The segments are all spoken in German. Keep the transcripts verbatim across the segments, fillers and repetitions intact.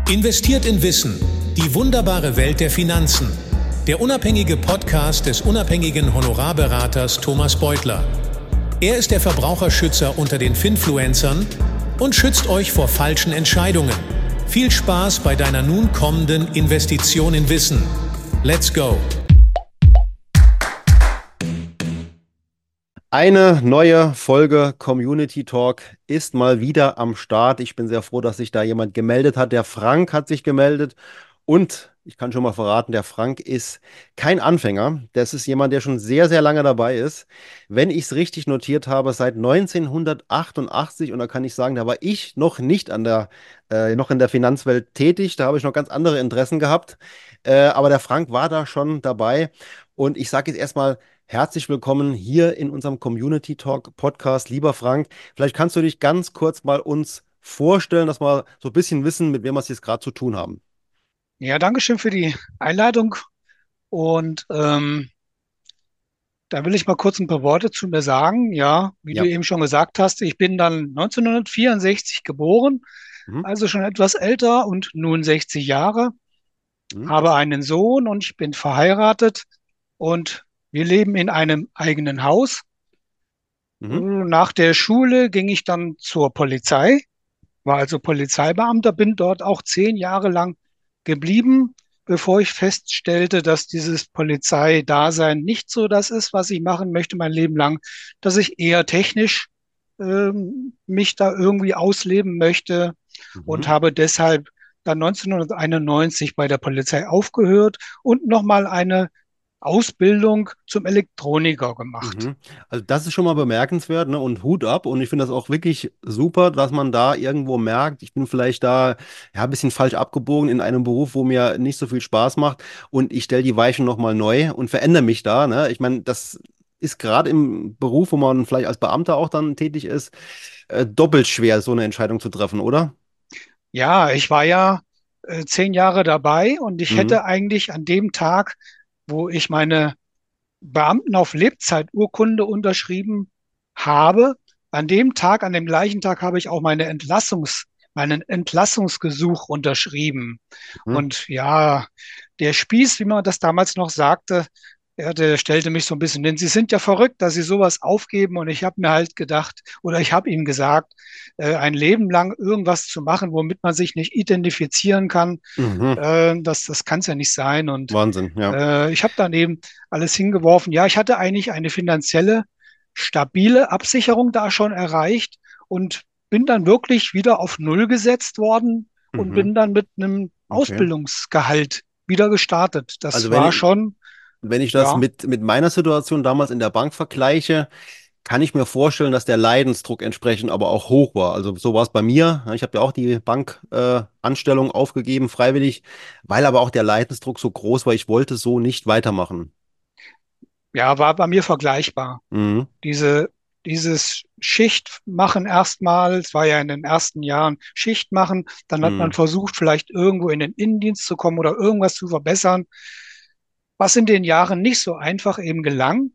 Investiert in Wissen, die wunderbare Welt der Finanzen. Der unabhängige Podcast des unabhängigen Honorarberaters Thomas Beutler. Er ist der Verbraucherschützer unter den Finfluencern und schützt euch vor falschen Entscheidungen. Viel Spaß bei deiner nun kommenden Investition in Wissen. Let's go! Eine neue Folge Community Talk ist mal wieder am Start. Ich bin sehr froh, dass sich da jemand gemeldet hat. Der Frank hat sich gemeldet und ich kann schon mal verraten, der Frank ist kein Anfänger. Das ist jemand, der schon sehr, sehr lange dabei ist. Wenn ich es richtig notiert habe, seit neunzehnhundertachtundachtzig, und da kann ich sagen, da war ich noch nicht an der, äh, noch in der Finanzwelt tätig. Da habe ich noch ganz andere Interessen gehabt. Äh, aber der Frank war da schon dabei. Und ich sage jetzt erstmal, herzlich willkommen hier in unserem Community Talk Podcast. Lieber Frank, vielleicht kannst du dich ganz kurz mal uns vorstellen, dass wir so ein bisschen wissen, mit wem wir es jetzt gerade zu tun haben. Ja, danke schön für die Einladung. Und ähm, da will ich mal kurz ein paar Worte zu mir sagen. Ja, wie du Ja. eben schon gesagt hast, ich bin dann neunzehnhundertvierundsechzig geboren, Mhm. also schon etwas älter und nun sechzig Jahre, Mhm. habe einen Sohn und ich bin verheiratet und wir leben in einem eigenen Haus. Mhm. Nach der Schule ging ich dann zur Polizei, war also Polizeibeamter, bin dort auch zehn Jahre lang geblieben, bevor ich feststellte, dass dieses Polizeidasein nicht so das ist, was ich machen möchte mein Leben lang, dass ich eher technisch ähm, mich da irgendwie ausleben möchte und Mhm. habe deshalb dann neunzehnhunderteinundneunzig bei der Polizei aufgehört und nochmal eine Ausbildung zum Elektroniker gemacht. Mhm. Also das ist schon mal bemerkenswert, ne? Und Hut ab. Und ich finde das auch wirklich super, dass man da irgendwo merkt, ich bin vielleicht da ja, ein bisschen falsch abgebogen in einem Beruf, wo mir nicht so viel Spaß macht. Und ich stelle die Weichen nochmal neu und verändere mich da. Ne? Ich meine, das ist gerade im Beruf, wo man vielleicht als Beamter auch dann tätig ist, äh, doppelt schwer, so eine Entscheidung zu treffen, oder? Ja, ich war ja äh, zehn Jahre dabei und ich Mhm. hätte eigentlich an dem Tag, wo ich meine Beamten auf Lebzeiturkunde unterschrieben habe, an dem Tag, an dem gleichen Tag habe ich auch meine Entlassungs, meinen Entlassungsgesuch unterschrieben. Mhm. Und ja, der Spieß, wie man das damals noch sagte, ja, der stellte mich so ein bisschen, denn Sie sind ja verrückt, dass Sie sowas aufgeben. Und ich habe mir halt gedacht, oder ich habe ihm gesagt, äh, ein Leben lang irgendwas zu machen, womit man sich nicht identifizieren kann, Mhm. äh, das, das kann es ja nicht sein. Und Wahnsinn, ja. äh, ich habe dann eben alles hingeworfen. Ja, ich hatte eigentlich eine finanzielle, stabile Absicherung da schon erreicht und bin dann wirklich wieder auf Null gesetzt worden und Mhm. bin dann mit einem Okay. Ausbildungsgehalt wieder gestartet. Das Also wenn war ich, schon, wenn ich das ja, mit, mit meiner Situation damals in der Bank vergleiche, kann ich mir vorstellen, dass der Leidensdruck entsprechend aber auch hoch war. Also so war es bei mir. Ich habe ja auch die Bankanstellung äh, Anstellung aufgegeben, freiwillig, weil aber auch der Leidensdruck so groß war. Ich wollte so nicht weitermachen. ja, war bei mir vergleichbar. Mhm. Diese, dieses Schicht machen erstmal, es war ja in den ersten Jahren Schicht machen, dann hat man Mhm. versucht, vielleicht irgendwo in den Innendienst zu kommen oder irgendwas zu verbessern, was in den Jahren nicht so einfach eben gelang.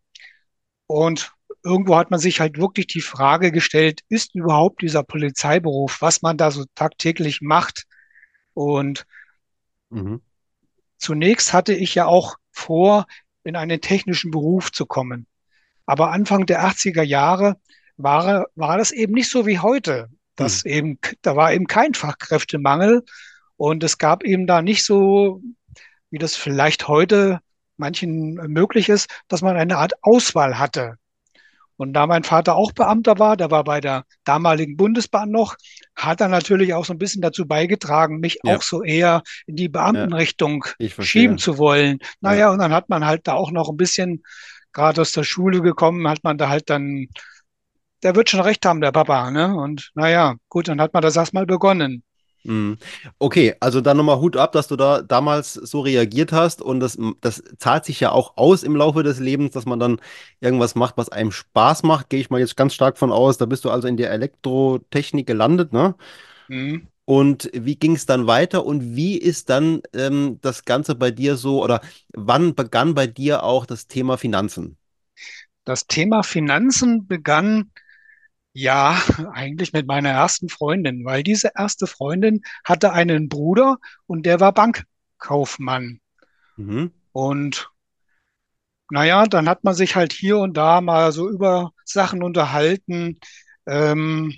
Und irgendwo hat man sich halt wirklich die Frage gestellt, ist überhaupt dieser Polizeiberuf, was man da so tagtäglich macht? Und Mhm. zunächst hatte ich ja auch vor, in einen technischen Beruf zu kommen. Aber Anfang der achtziger Jahre war, war das eben nicht so wie heute. Mhm. Das eben, da war eben kein Fachkräftemangel und es gab eben da nicht so, wie das vielleicht heute manchen möglich ist, dass man eine Art Auswahl hatte. Und da mein Vater auch Beamter war, der war bei der damaligen Bundesbahn noch, hat er natürlich auch so ein bisschen dazu beigetragen, mich auch Ja, so eher in die ja, Beamtenrichtung ich schieben verstehe. zu wollen. Ja. Naja, und dann hat man halt da auch noch ein bisschen, gerade aus der Schule gekommen, hat man da halt dann, der wird schon recht haben, der Papa, ne? Und naja, gut, dann hat man das erstmal begonnen. Mhm. Okay, also dann nochmal Hut ab, dass du da damals so reagiert hast und das, das zahlt sich ja auch aus im Laufe des Lebens, dass man dann irgendwas macht, was einem Spaß macht, gehe ich mal jetzt ganz stark von aus. Da bist du also in der Elektrotechnik gelandet, ne? Mhm. Und wie ging es dann weiter und wie ist dann ähm, das Ganze bei dir so oder wann begann bei dir auch das Thema Finanzen? Das Thema Finanzen begann Ja, eigentlich mit meiner ersten Freundin, weil diese erste Freundin hatte einen Bruder und der war Bankkaufmann. Mhm. Und naja, dann hat man sich halt hier und da mal so über Sachen unterhalten. Ähm,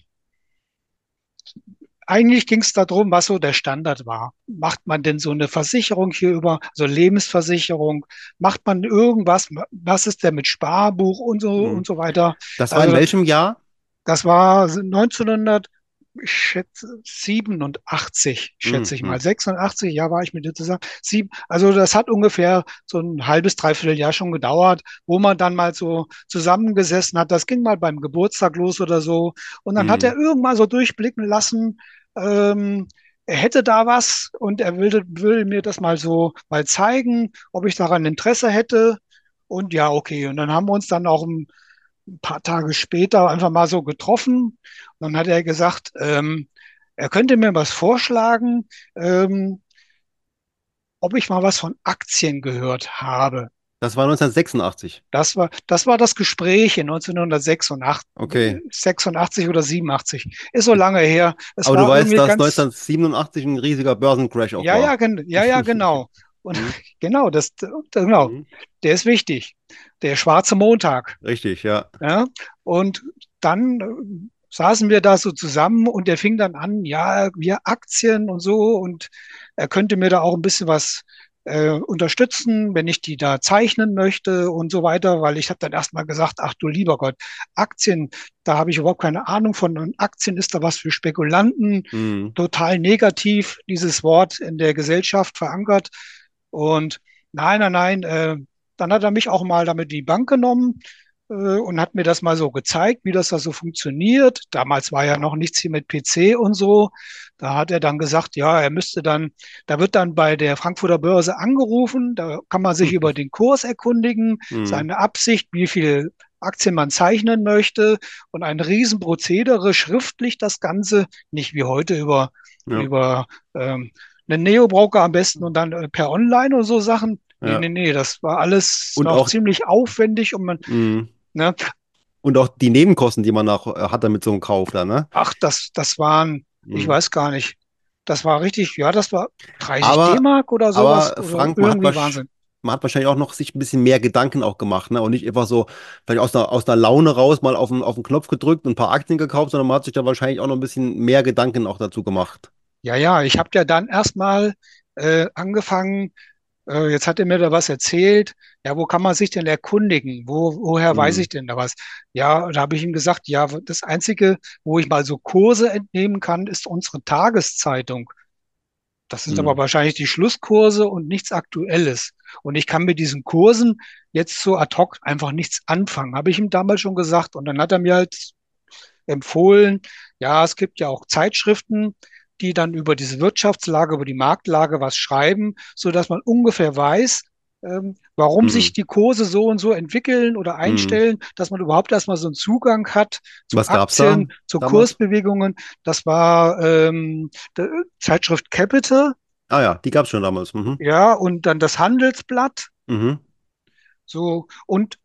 Eigentlich ging es darum, was so der Standard war. Macht man denn so eine Versicherung hier über, so Lebensversicherung? Macht man irgendwas? Was ist denn mit Sparbuch und so Mhm. und so weiter? Das war in Also welchem Jahr? das war neunzehnhundert, ich schätze, siebenundachtzig, schätze ich Mhm. mal. sechsundachtzig, ja, war ich mit dir zusammen. Sieben, also das hat ungefähr so ein halbes, dreiviertel Jahr schon gedauert, wo man dann mal so zusammengesessen hat. Das ging mal beim Geburtstag los oder so. Und dann hat er Mhm. irgendwann so durchblicken lassen, ähm, er hätte da was und er will, will mir das mal so mal zeigen, ob ich daran Interesse hätte. Und ja, okay. Und dann haben wir uns dann auch ein ein paar Tage später einfach mal so getroffen. Und dann hat er gesagt, ähm, er könnte mir was vorschlagen, ähm, ob ich mal was von Aktien gehört habe. Das war neunzehnhundertsechsundachtzig. Das war, das war das Gespräch in neunzehnhundertsechsundachtzig, Okay. sechsundachtzig oder siebenundachtzig. Ist so lange her. Es Aber du war weißt, irgendwie dass ganz, neunzehnhundertsiebenundachtzig ein riesiger Börsencrash auch ja, ja, war. gen- ja, ja, genau. Und Mhm. genau, das, genau, Mhm. der ist wichtig. Der schwarze Montag. Richtig, ja. Ja? Und dann äh, saßen wir da so zusammen und der fing dann an, ja, wir Aktien und so und er könnte mir da auch ein bisschen was äh, unterstützen, wenn ich die da zeichnen möchte und so weiter, weil ich habe dann erstmal gesagt, ach du lieber Gott, Aktien, da habe ich überhaupt keine Ahnung von und Aktien ist da was für Spekulanten, Mhm. total negativ, dieses Wort in der Gesellschaft verankert und nein, nein, nein, äh, dann hat er mich auch mal damit die Bank genommen äh, und hat mir das mal so gezeigt, wie das da so funktioniert. Damals war ja noch nichts hier mit P C und so. Da hat er dann gesagt, ja, er müsste dann, da wird dann bei der Frankfurter Börse angerufen, da kann man sich über den Kurs erkundigen, Mhm. seine Absicht, wie viel Aktien man zeichnen möchte und ein Riesenprozedere, schriftlich das Ganze, nicht wie heute über, Ja. über ähm, einen Neo-Broker am besten und dann äh, per Online und so Sachen. Nee, Ja. nee, nee, das war alles Und noch auch, ziemlich aufwendig und man, mhm. ne, Und auch die Nebenkosten, die man nach, äh, hat damit so einem Kauf da, ne? ach, das, das waren, ich Mhm. weiß gar nicht, das war richtig, ja, das war dreißig Aber, D-Mark oder sowas aber oder Frank, man hat, irgendwie wahrsch- Wahnsinn. man hat wahrscheinlich auch noch sich ein bisschen mehr Gedanken auch gemacht, ne? Und nicht einfach so, vielleicht aus einer, aus einer Laune raus mal auf den, auf den Knopf gedrückt und ein paar Aktien gekauft, sondern man hat sich da wahrscheinlich auch noch ein bisschen mehr Gedanken auch dazu gemacht. Ja, ja, ich habe ja dann erstmal äh, angefangen, äh, jetzt hat er mir da was erzählt, ja, wo kann man sich denn erkundigen? Wo, woher weiß Mhm. ich denn da was? Ja, da habe ich ihm gesagt, ja, das Einzige, wo ich mal so Kurse entnehmen kann, ist unsere Tageszeitung. Das sind aber Mhm. wahrscheinlich die Schlusskurse und nichts Aktuelles. Und ich kann mit diesen Kursen jetzt so ad hoc einfach nichts anfangen, habe ich ihm damals schon gesagt. Und dann hat er mir halt empfohlen, ja, es gibt ja auch Zeitschriften, die dann über diese Wirtschaftslage, über die Marktlage was schreiben, so dass man ungefähr weiß, ähm, warum sich Mhm. die Kurse so und so entwickeln oder Mhm. einstellen, dass man überhaupt erstmal so einen Zugang hat zu Was gab's da Aktien, zu damals? Kursbewegungen. Das war ähm, die Zeitschrift Capital, Ah ja, die gab's schon damals. Mhm. ja, und dann das Handelsblatt. Mhm. So, und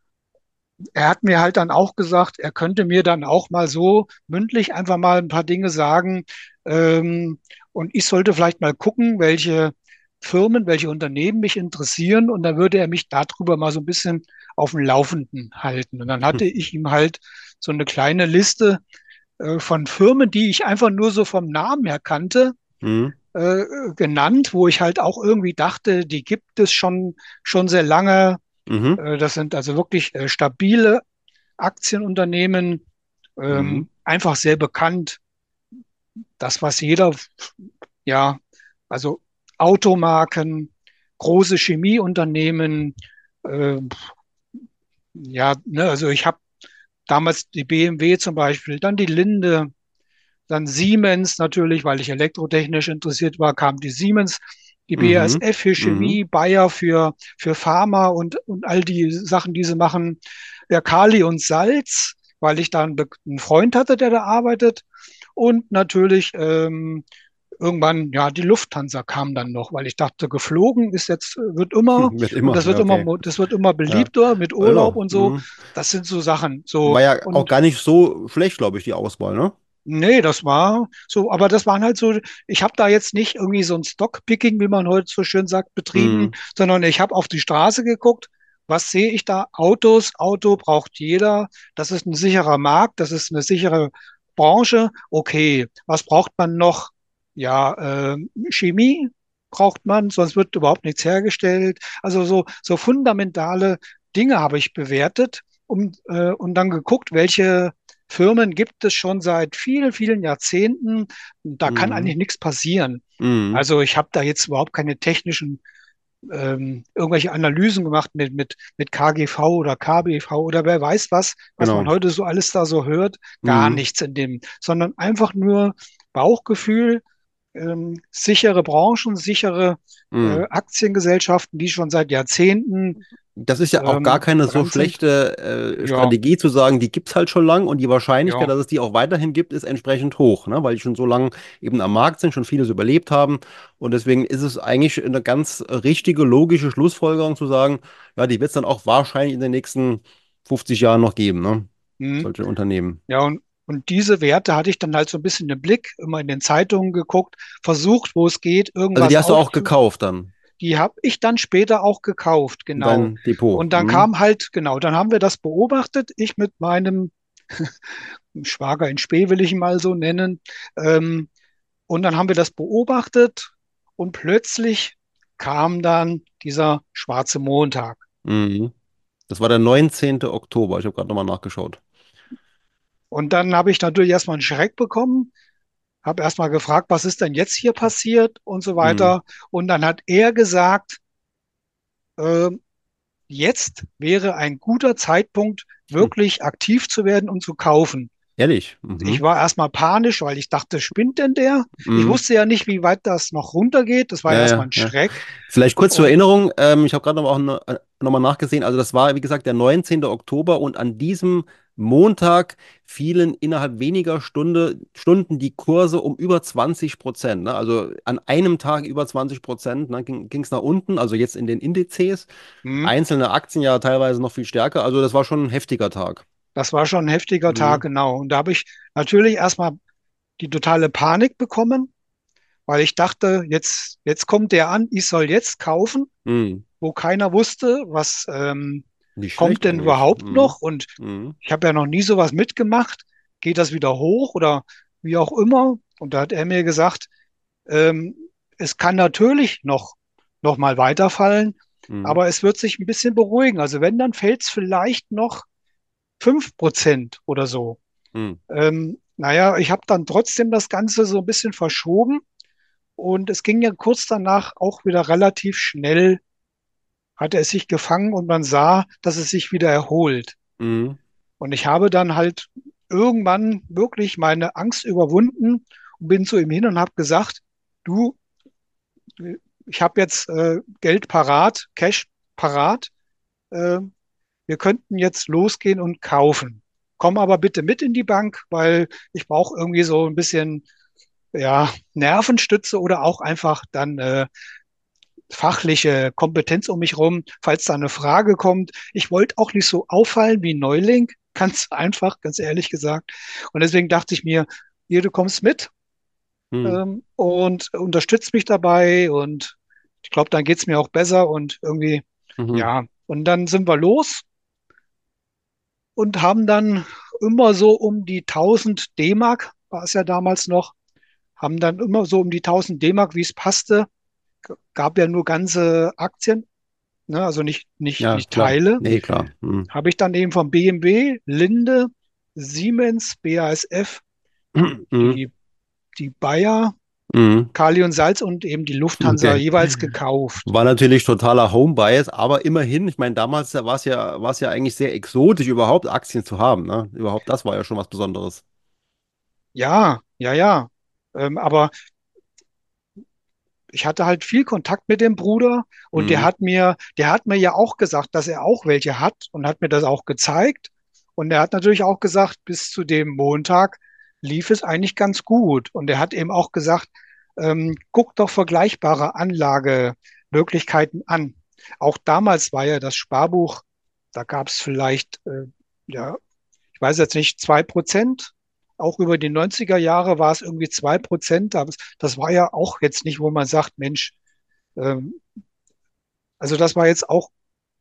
er hat mir halt dann auch gesagt, er könnte mir dann auch mal so mündlich einfach mal ein paar Dinge sagen. Ähm, und ich sollte vielleicht mal gucken, welche Firmen, welche Unternehmen mich interessieren. Und dann würde er mich darüber mal so ein bisschen auf dem Laufenden halten. Und dann hatte ich ihm halt so eine kleine Liste äh, von Firmen, die ich einfach nur so vom Namen her kannte, Mhm. äh, genannt, wo ich halt auch irgendwie dachte, die gibt es schon, schon sehr lange. Mhm. Äh, das sind also wirklich äh, stabile Aktienunternehmen, Mhm. ähm, einfach sehr bekannt. Das, was jeder, ja, also Automarken, große Chemieunternehmen, äh, ja, ne, also ich habe damals die B M W zum Beispiel, dann die Linde, dann Siemens natürlich, weil ich elektrotechnisch interessiert war, kam die Siemens, die Mhm. B A S F für Mhm. Chemie, Bayer für, für Pharma und, und all die Sachen, die sie machen. Ja, Kali und Salz, weil ich da einen, Be- einen Freund hatte, der da arbeitet. Und natürlich ähm, irgendwann, ja, die Lufthansa kam dann noch, weil ich dachte, geflogen ist jetzt, wird immer, Wird und immer, das ja, wird immer, okay. mo- das wird immer Ja. beliebter mit Urlaub Also, und so. mhm. Das sind so Sachen. So, War ja auch und gar nicht so schlecht, glaube ich, die Auswahl, ne? nee, das war so, aber das waren halt so, ich habe da jetzt nicht irgendwie so ein Stockpicking, wie man heute so schön sagt, betrieben, Mhm. sondern ich habe auf die Straße geguckt. Was sehe ich da? Autos, Auto braucht jeder. Das ist ein sicherer Markt, das ist eine sichere Branche. Okay, was braucht man noch? Ja, äh, Chemie braucht man, sonst wird überhaupt nichts hergestellt. Also so, so fundamentale Dinge habe ich bewertet um, äh, und dann geguckt, welche Firmen gibt es schon seit vielen, vielen Jahrzehnten. Da kann Mhm. eigentlich nichts passieren. Mhm. Also ich habe da jetzt überhaupt keine technischen ähm, irgendwelche Analysen gemacht mit, mit, mit K G V oder K B V oder wer weiß was, was man Genau. heute so alles da so hört. Gar Mhm. nichts in dem, sondern einfach nur Bauchgefühl, ähm, sichere Branchen, sichere äh, Mhm. Aktiengesellschaften, die schon seit Jahrzehnten Das ist ja auch gar ähm, keine so dran sind. schlechte äh, Ja, Strategie zu sagen, die gibt es halt schon lang und die Wahrscheinlichkeit, ja. dass es die auch weiterhin gibt, ist entsprechend hoch, ne? Weil die schon so lange eben am Markt sind, schon vieles überlebt haben. Und deswegen ist es eigentlich eine ganz richtige, logische Schlussfolgerung zu sagen, ja, die wird es dann auch wahrscheinlich in den nächsten fünfzig Jahren noch geben, ne? Hm. Solche Unternehmen. Ja, und, und diese Werte hatte ich dann halt so ein bisschen im Blick, immer in den Zeitungen geguckt, versucht, wo es geht, Also die irgendwas hast du auch aufzu. gekauft dann, Die habe ich dann später auch gekauft, in genau. dein Depot. Und dann Mhm. kam halt, genau, dann haben wir das beobachtet, ich mit meinem Schwager in Spee, will ich ihn mal so nennen. Ähm, und dann haben wir das beobachtet und plötzlich kam dann dieser schwarze Montag. Mhm. Das war der neunzehnte Oktober. Ich habe gerade nochmal nachgeschaut. Und dann habe ich natürlich erstmal einen Schreck bekommen, habe erstmal gefragt, was ist denn jetzt hier passiert und so Mhm. weiter. Und dann hat er gesagt, äh, jetzt wäre ein guter Zeitpunkt, Hm. wirklich aktiv zu werden und zu kaufen. Ehrlich? Ich Mhm. war erstmal panisch, weil ich dachte, spinnt denn der? Ich Mhm. wusste ja nicht, wie weit das noch runtergeht. Das war ja Ja, erstmal ja, ein ja. Schreck. Vielleicht kurz zur Und Erinnerung, ähm, ich habe gerade noch, auch ne, äh, noch mal nachgesehen, also das war, wie gesagt, der neunzehnte Oktober und an diesem Montag fielen innerhalb weniger Stunde, Stunden die Kurse um über zwanzig Prozent. Ne? Also an einem Tag über zwanzig Prozent, ne, ging es nach unten, also jetzt in den Indizes. hm, Einzelne Aktien ja teilweise noch viel stärker. Also das war schon ein heftiger Tag. das war schon ein heftiger Tag, Mhm. genau. Und da habe ich natürlich erstmal die totale Panik bekommen, weil ich dachte, jetzt, jetzt kommt der an, ich soll jetzt kaufen, Mhm. wo keiner wusste, was ähm, Nicht kommt schlecht denn eigentlich. überhaupt Mhm. noch? Und Mhm. ich habe ja noch nie sowas mitgemacht. Geht das wieder hoch oder wie auch immer? Und da hat er mir gesagt, ähm, es kann natürlich noch, noch mal weiterfallen, Mhm. aber es wird sich ein bisschen beruhigen. Also wenn, dann fällt es vielleicht noch fünf Prozent oder so. Mhm. Ähm, naja, ich habe dann trotzdem das Ganze so ein bisschen verschoben und es ging ja kurz danach auch wieder relativ schnell, hatte es sich gefangen und man sah, dass es sich wieder erholt. Mhm. Und ich habe dann halt irgendwann wirklich meine Angst überwunden und bin zu ihm hin und habe gesagt, du, ich habe jetzt äh, Geld parat, Cash parat, äh, wir könnten jetzt losgehen und kaufen. Komm aber bitte mit in die Bank, weil ich brauche irgendwie so ein bisschen ja, Nervenstütze oder auch einfach dann äh, fachliche Kompetenz um mich rum, falls da eine Frage kommt. Ich wollte auch nicht so auffallen wie ein Neuling, ganz einfach, ganz ehrlich gesagt. Und deswegen dachte ich mir, hier, du kommst mit Mhm. ähm, und unterstützt mich dabei und ich glaube, dann geht's mir auch besser und irgendwie, Mhm. ja. Und dann sind wir los und haben dann immer so um die tausend D-Mark, war es ja damals noch, haben dann immer so um die tausend D-Mark, wie es passte, gab ja nur ganze Aktien, ne, also nicht, nicht, Ja, nicht klar. Teile, Nee, klar. Mhm. habe ich dann eben von B M W, Linde, Siemens, B A S F, Mhm. die, die Bayer, Mhm. Kali und Salz und eben die Lufthansa Okay. jeweils gekauft. War natürlich totaler Home-Bias, aber immerhin, ich meine, damals war es ja, war es ja eigentlich sehr exotisch, überhaupt Aktien zu haben, ne? Überhaupt das war ja schon was Besonderes. Ja, ja, ja. Ähm, aber ich hatte halt viel Kontakt mit dem Bruder und der Mhm. hat mir, der hat mir ja auch gesagt, dass er auch welche hat und hat mir das auch gezeigt. Und er hat natürlich auch gesagt, bis zu dem Montag lief es eigentlich ganz gut. Und er hat eben auch gesagt, ähm, guck doch vergleichbare Anlagemöglichkeiten an. Auch damals war ja das Sparbuch, da gab es vielleicht, äh, ja, ich weiß jetzt nicht, zwei Prozent. Auch über die neunziger Jahre war es irgendwie zwei Prozent. Das, das war ja auch jetzt nicht, wo man sagt, Mensch, ähm, also das war jetzt auch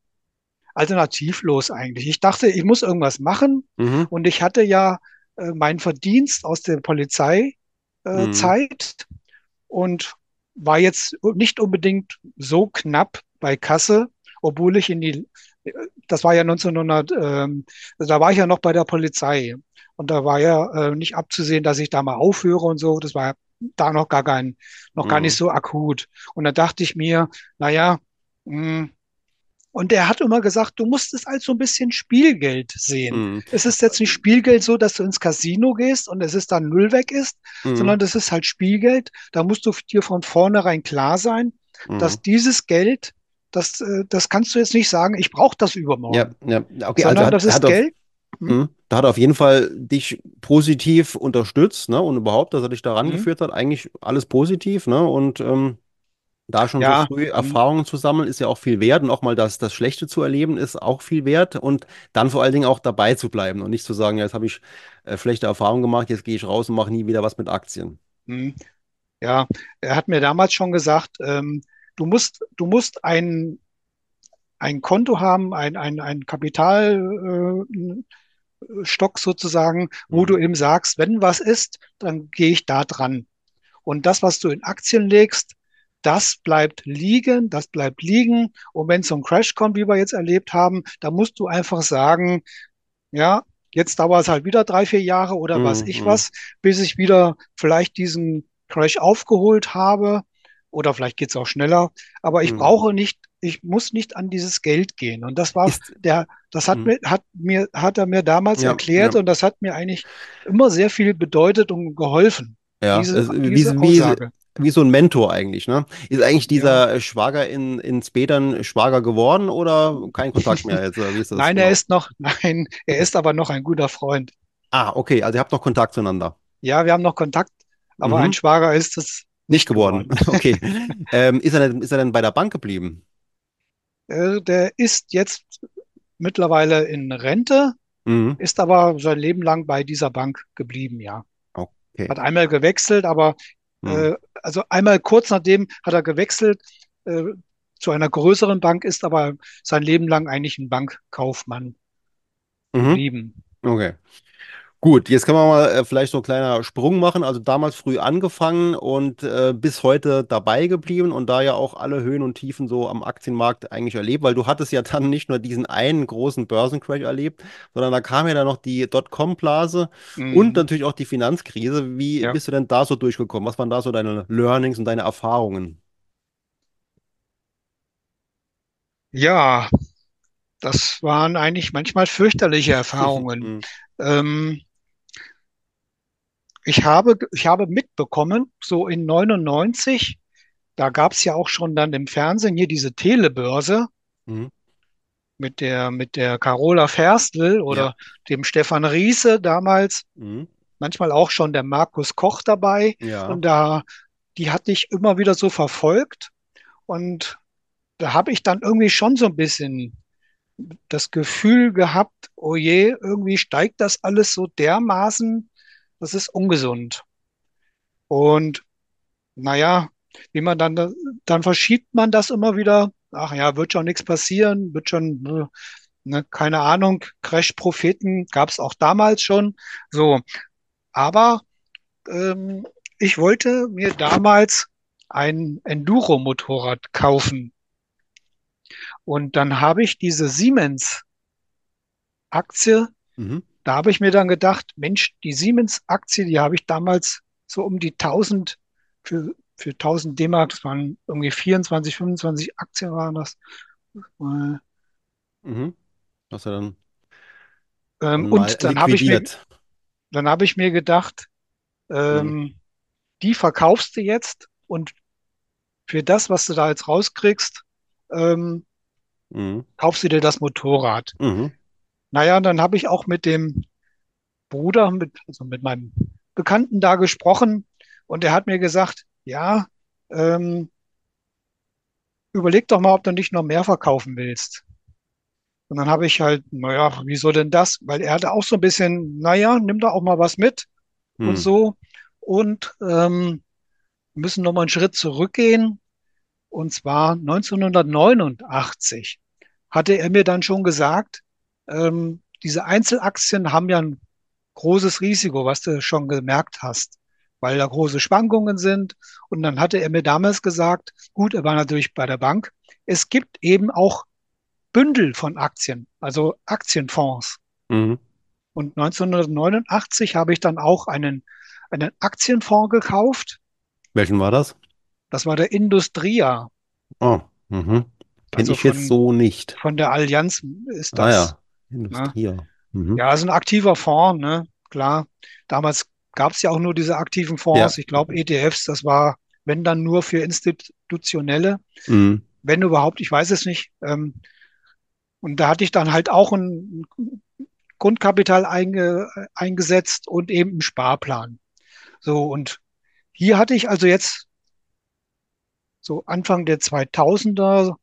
alternativlos eigentlich. Ich dachte, ich muss irgendwas machen Mhm. und ich hatte ja äh, meinen Verdienst aus der Polizeizeit äh, Mhm. Zeit und war jetzt nicht unbedingt so knapp bei Kasse, obwohl ich in die, das war ja neunzehnhundert, ähm, da war ich ja noch bei der Polizei und da war ja äh, nicht abzusehen, dass ich da mal aufhöre und so. Das war da noch gar kein, noch gar nicht Mhm. so akut. Und da dachte ich mir, naja, mh, und er hat immer gesagt, du musst es als so ein bisschen Spielgeld sehen. Mhm. Es ist jetzt nicht Spielgeld so, dass du ins Casino gehst und es ist dann null weg ist, Mhm. sondern das ist halt Spielgeld. Da musst du dir von vornherein klar sein, Mhm. dass dieses Geld, das, äh, das kannst du jetzt nicht sagen, ich brauche das Ja, übermorgen, ja, okay, also sondern hat, das hat ist auf, Geld. Hm, mhm. Da hat er auf jeden Fall dich positiv unterstützt, ne? Und überhaupt, dass er dich daran hm, geführt hat, eigentlich alles positiv, ne? Und ähm, da schon so ja, früh hm, Erfahrungen zu sammeln, ist ja auch viel wert. Und auch mal das, das Schlechte zu erleben, ist auch viel wert. Und dann vor allen Dingen auch dabei zu bleiben und nicht zu sagen, ja, jetzt habe ich äh, schlechte Erfahrungen gemacht, jetzt gehe ich raus und mache nie wieder was mit Aktien. hm, ja, er hat mir damals schon gesagt, ähm, du musst, du musst ein, ein Konto haben, ein, ein, ein Kapital, äh, Stock sozusagen, wo Mhm. du eben sagst, wenn was ist, dann gehe ich da dran. Und das, was du in Aktien legst, das bleibt liegen, das bleibt liegen. Und wenn so ein Crash kommt, wie wir jetzt erlebt haben, da musst du einfach sagen, ja, jetzt dauert es halt wieder drei, vier Jahre oder was ich Mhm. was, bis ich wieder vielleicht diesen Crash aufgeholt habe. Oder vielleicht geht es auch schneller. Aber ich Mhm. brauche nicht, ich muss nicht an dieses Geld gehen. Und das war Ist, der, das hat mhm. mir, hat mir, hat er mir damals Ja, erklärt ja. und das hat mir eigentlich immer sehr viel bedeutet und geholfen. Ja, Diese, es, diese wie, wie, Aussage. wie so ein Mentor eigentlich, ne? Ist eigentlich Ja. dieser Schwager in, in Spätern Schwager geworden oder kein Kontakt mehr jetzt? Oder wie ist das Nein, er genau? ist noch, nein, er ist aber noch ein guter Freund. Ah, okay, also ihr habt noch Kontakt zueinander. Ja, wir haben noch Kontakt, aber ein Mhm. Schwager ist es Nicht nicht geworden. geworden. Okay. Ähm, ist er denn, ist er denn bei der Bank geblieben? Äh, Der ist jetzt mittlerweile in Rente, Mhm. ist aber sein Leben lang bei dieser Bank geblieben, ja. Okay. Hat einmal gewechselt, aber Mhm. äh, also einmal kurz nachdem hat er gewechselt äh, zu einer größeren Bank, ist aber sein Leben lang eigentlich ein Bankkaufmann Mhm. geblieben. Okay. Gut, jetzt können wir mal äh, vielleicht so ein kleiner Sprung machen. Also damals früh angefangen und äh, bis heute dabei geblieben und da ja auch alle Höhen und Tiefen so am Aktienmarkt eigentlich erlebt, weil du hattest ja dann nicht nur diesen einen großen Börsencrash erlebt, sondern da kam ja dann noch die Dotcom-Blase und Mhm. natürlich auch die Finanzkrise. Wie Ja. bist du denn da so durchgekommen? Was waren da so deine Learnings und deine Erfahrungen? Ja, das waren eigentlich manchmal fürchterliche Erfahrungen. Mhm. Ähm, ich habe, ich habe mitbekommen, so in neunundneunzig, da gab es ja auch schon dann im Fernsehen hier diese Telebörse Mhm. mit der, mit der Carola Ferstl Ja. oder dem Stefan Riese damals, Mhm. manchmal auch schon der Markus Koch dabei. Ja. Und da, die hatte ich immer wieder so verfolgt. Und da habe ich dann irgendwie schon so ein bisschen das Gefühl gehabt, oh je, irgendwie steigt das alles so dermaßen, das ist ungesund. Und naja, wie man dann, dann verschiebt man das immer wieder. Ach ja, wird schon nichts passieren, wird schon, äh, ne, keine Ahnung, Crash-Propheten gab es auch damals schon. So, aber ähm, ich wollte mir damals ein Enduro-Motorrad kaufen. Und dann habe ich diese Siemens-Aktie, Mhm. da habe ich mir dann gedacht, Mensch, die Siemens-Aktie, die habe ich damals so um die tausend für, für tausend D-Mark, das waren irgendwie vierundzwanzig, fünfundzwanzig Aktien waren das. Äh, Mhm. Hast du dann, Ähm, dann mal und dann habe ich mir, liquidiert. dann habe ich mir gedacht, Mhm. ähm, die verkaufst du jetzt und für das, was du da jetzt rauskriegst, ähm, Mhm. kaufst du dir das Motorrad. Mhm. Naja, und dann habe ich auch mit dem Bruder, mit, also mit meinem Bekannten da gesprochen und er hat mir gesagt, ja, ähm, überleg doch mal, ob du nicht noch mehr verkaufen willst. Und dann habe ich halt, naja, wieso denn das? Weil er hatte auch so ein bisschen, naja, nimm da auch mal was mit und Hm. so. Und ähm, müssen noch mal einen Schritt zurückgehen. Und zwar neunzehnhundertneunundachtzig hatte er mir dann schon gesagt, ähm, diese Einzelaktien haben ja ein großes Risiko, was du schon gemerkt hast, weil da große Schwankungen sind. Und dann hatte er mir damals gesagt, gut, er war natürlich bei der Bank, es gibt eben auch Bündel von Aktien, also Aktienfonds. Mhm. Und neunzehnhundertneunundachtzig habe ich dann auch einen, einen Aktienfonds gekauft. Welchen war das? Das war der Industria, Oh, mhm. Kenne also ich jetzt von, so nicht. von der Allianz ist Ah das. ja, Ne? Industrie. Mhm. Ja, ist ein aktiver Fonds, ne? Klar. Damals gab es ja auch nur diese aktiven Fonds. Ja. Ich glaube, E T Fs, das war, wenn dann nur für Institutionelle, Mhm. wenn überhaupt, ich weiß es nicht. Ähm, und da hatte ich dann halt auch ein Grundkapital einge, eingesetzt und eben einen Sparplan. So, und hier hatte ich also jetzt so Anfang der zweitausender,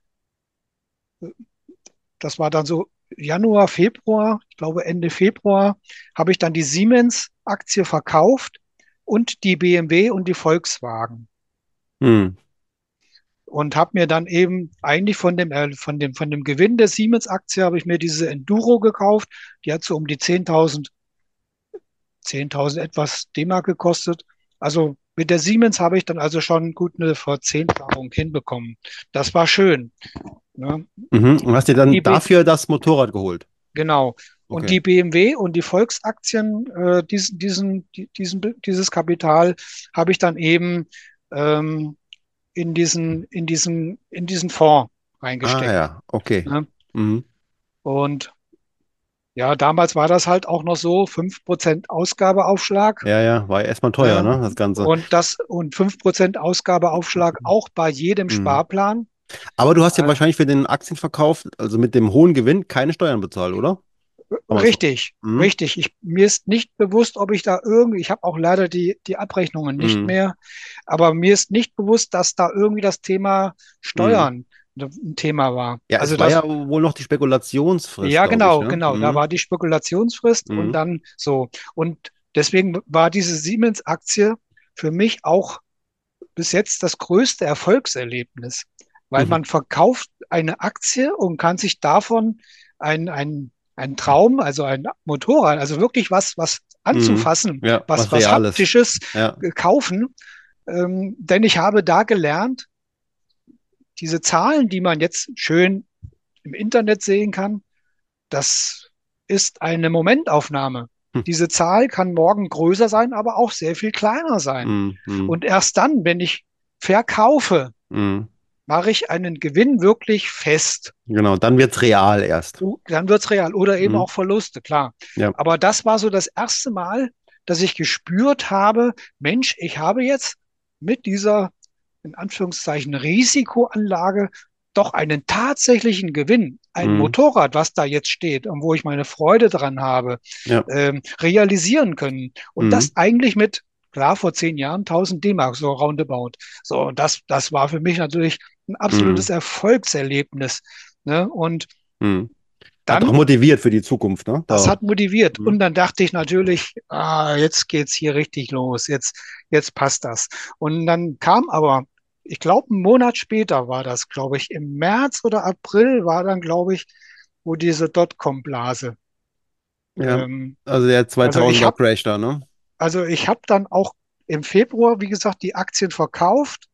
das war dann so Januar, Februar, ich glaube Ende Februar, habe ich dann die Siemens-Aktie verkauft und die B M W und die Volkswagen. Mhm. Und habe mir dann eben eigentlich von dem, äh, von dem, von dem Gewinn der Siemens-Aktie habe ich mir diese Enduro gekauft. Die hat so um die zehntausend zehntausend etwas D-Mark gekostet. Also mit der Siemens habe ich dann also schon gut eine Verzehnfachung hinbekommen. Das war schön. Ne? Mhm. Und hast dir Die dann B dafür das Motorrad geholt? Genau. Und Okay. die B M W und die Volksaktien, äh, diesen, diesen, die- diesen, dieses Kapital habe ich dann eben ähm, in diesen, in diesen, in diesen Fonds Ah reingesteckt. ja, okay. Ne? Mhm. Und ja, damals war das halt auch noch so, fünf Prozent Ausgabeaufschlag. Ja, ja, war ja erstmal teuer, Ne? ne, das Ganze. Und das und fünf Prozent Ausgabeaufschlag auch bei jedem Mhm. Sparplan. Aber du hast ja Äh, wahrscheinlich für den Aktienverkauf, also mit dem hohen Gewinn, keine Steuern bezahlt, oder? Aber so. Richtig, Mhm. richtig. Ich, mir ist nicht bewusst, ob ich da irgendwie, ich habe auch leider die, die Abrechnungen nicht Mhm. mehr, aber mir ist nicht bewusst, dass da irgendwie das Thema Mhm. Steuern ein Thema war. Ja, Also es war das, ja wohl noch die Spekulationsfrist, ja, glaube ich, genau, ne? genau. Da Mhm. war die Spekulationsfrist und Mhm. dann so. Und deswegen war diese Siemens-Aktie für mich auch bis jetzt das größte Erfolgserlebnis, weil Mhm. man verkauft eine Aktie und kann sich davon ein, ein, ein Traum, also ein Motorrad, also wirklich was, was Mhm. anzufassen, Ja, was, was was Reales. Haptisches Ja. äh, kaufen. Ähm, denn ich habe da gelernt, diese Zahlen, die man jetzt schön im Internet sehen kann, das ist eine Momentaufnahme. Hm. Diese Zahl kann morgen größer sein, aber auch sehr viel kleiner sein. Mhm. Mhm. Und erst dann, wenn ich verkaufe, Mhm. mache ich einen Gewinn wirklich fest. Genau, dann wird's real erst. Uh, Dann wird's real oder eben Mhm. auch Verluste, klar. Ja. Aber das war so das erste Mal, dass ich gespürt habe, Mensch, ich habe jetzt mit dieser, in Anführungszeichen, Risikoanlage doch einen tatsächlichen Gewinn, ein Mhm. Motorrad, was da jetzt steht und wo ich meine Freude dran habe, Ja. ähm, realisieren können. Und Mhm. das eigentlich mit, klar, vor zehn Jahren tausend D-Mark, so roundabout. So, und das, das war für mich natürlich ein Mhm. absolutes Erfolgserlebnis. Ne? Und Mhm. Hat auch dann, motiviert für die Zukunft, ne? das Da. hat motiviert. Mhm. Und dann dachte ich natürlich, ah, jetzt geht's hier richtig los. Jetzt, jetzt passt das. Und dann kam aber, ich glaube, einen Monat später war das, glaube ich, im März oder April war dann, glaube ich, wo diese Dotcom-Blase. Ja. Ähm, Also der also ich zweitausender habe, Crash da, ne? also ich habe dann auch im Februar, wie gesagt, die Aktien verkauft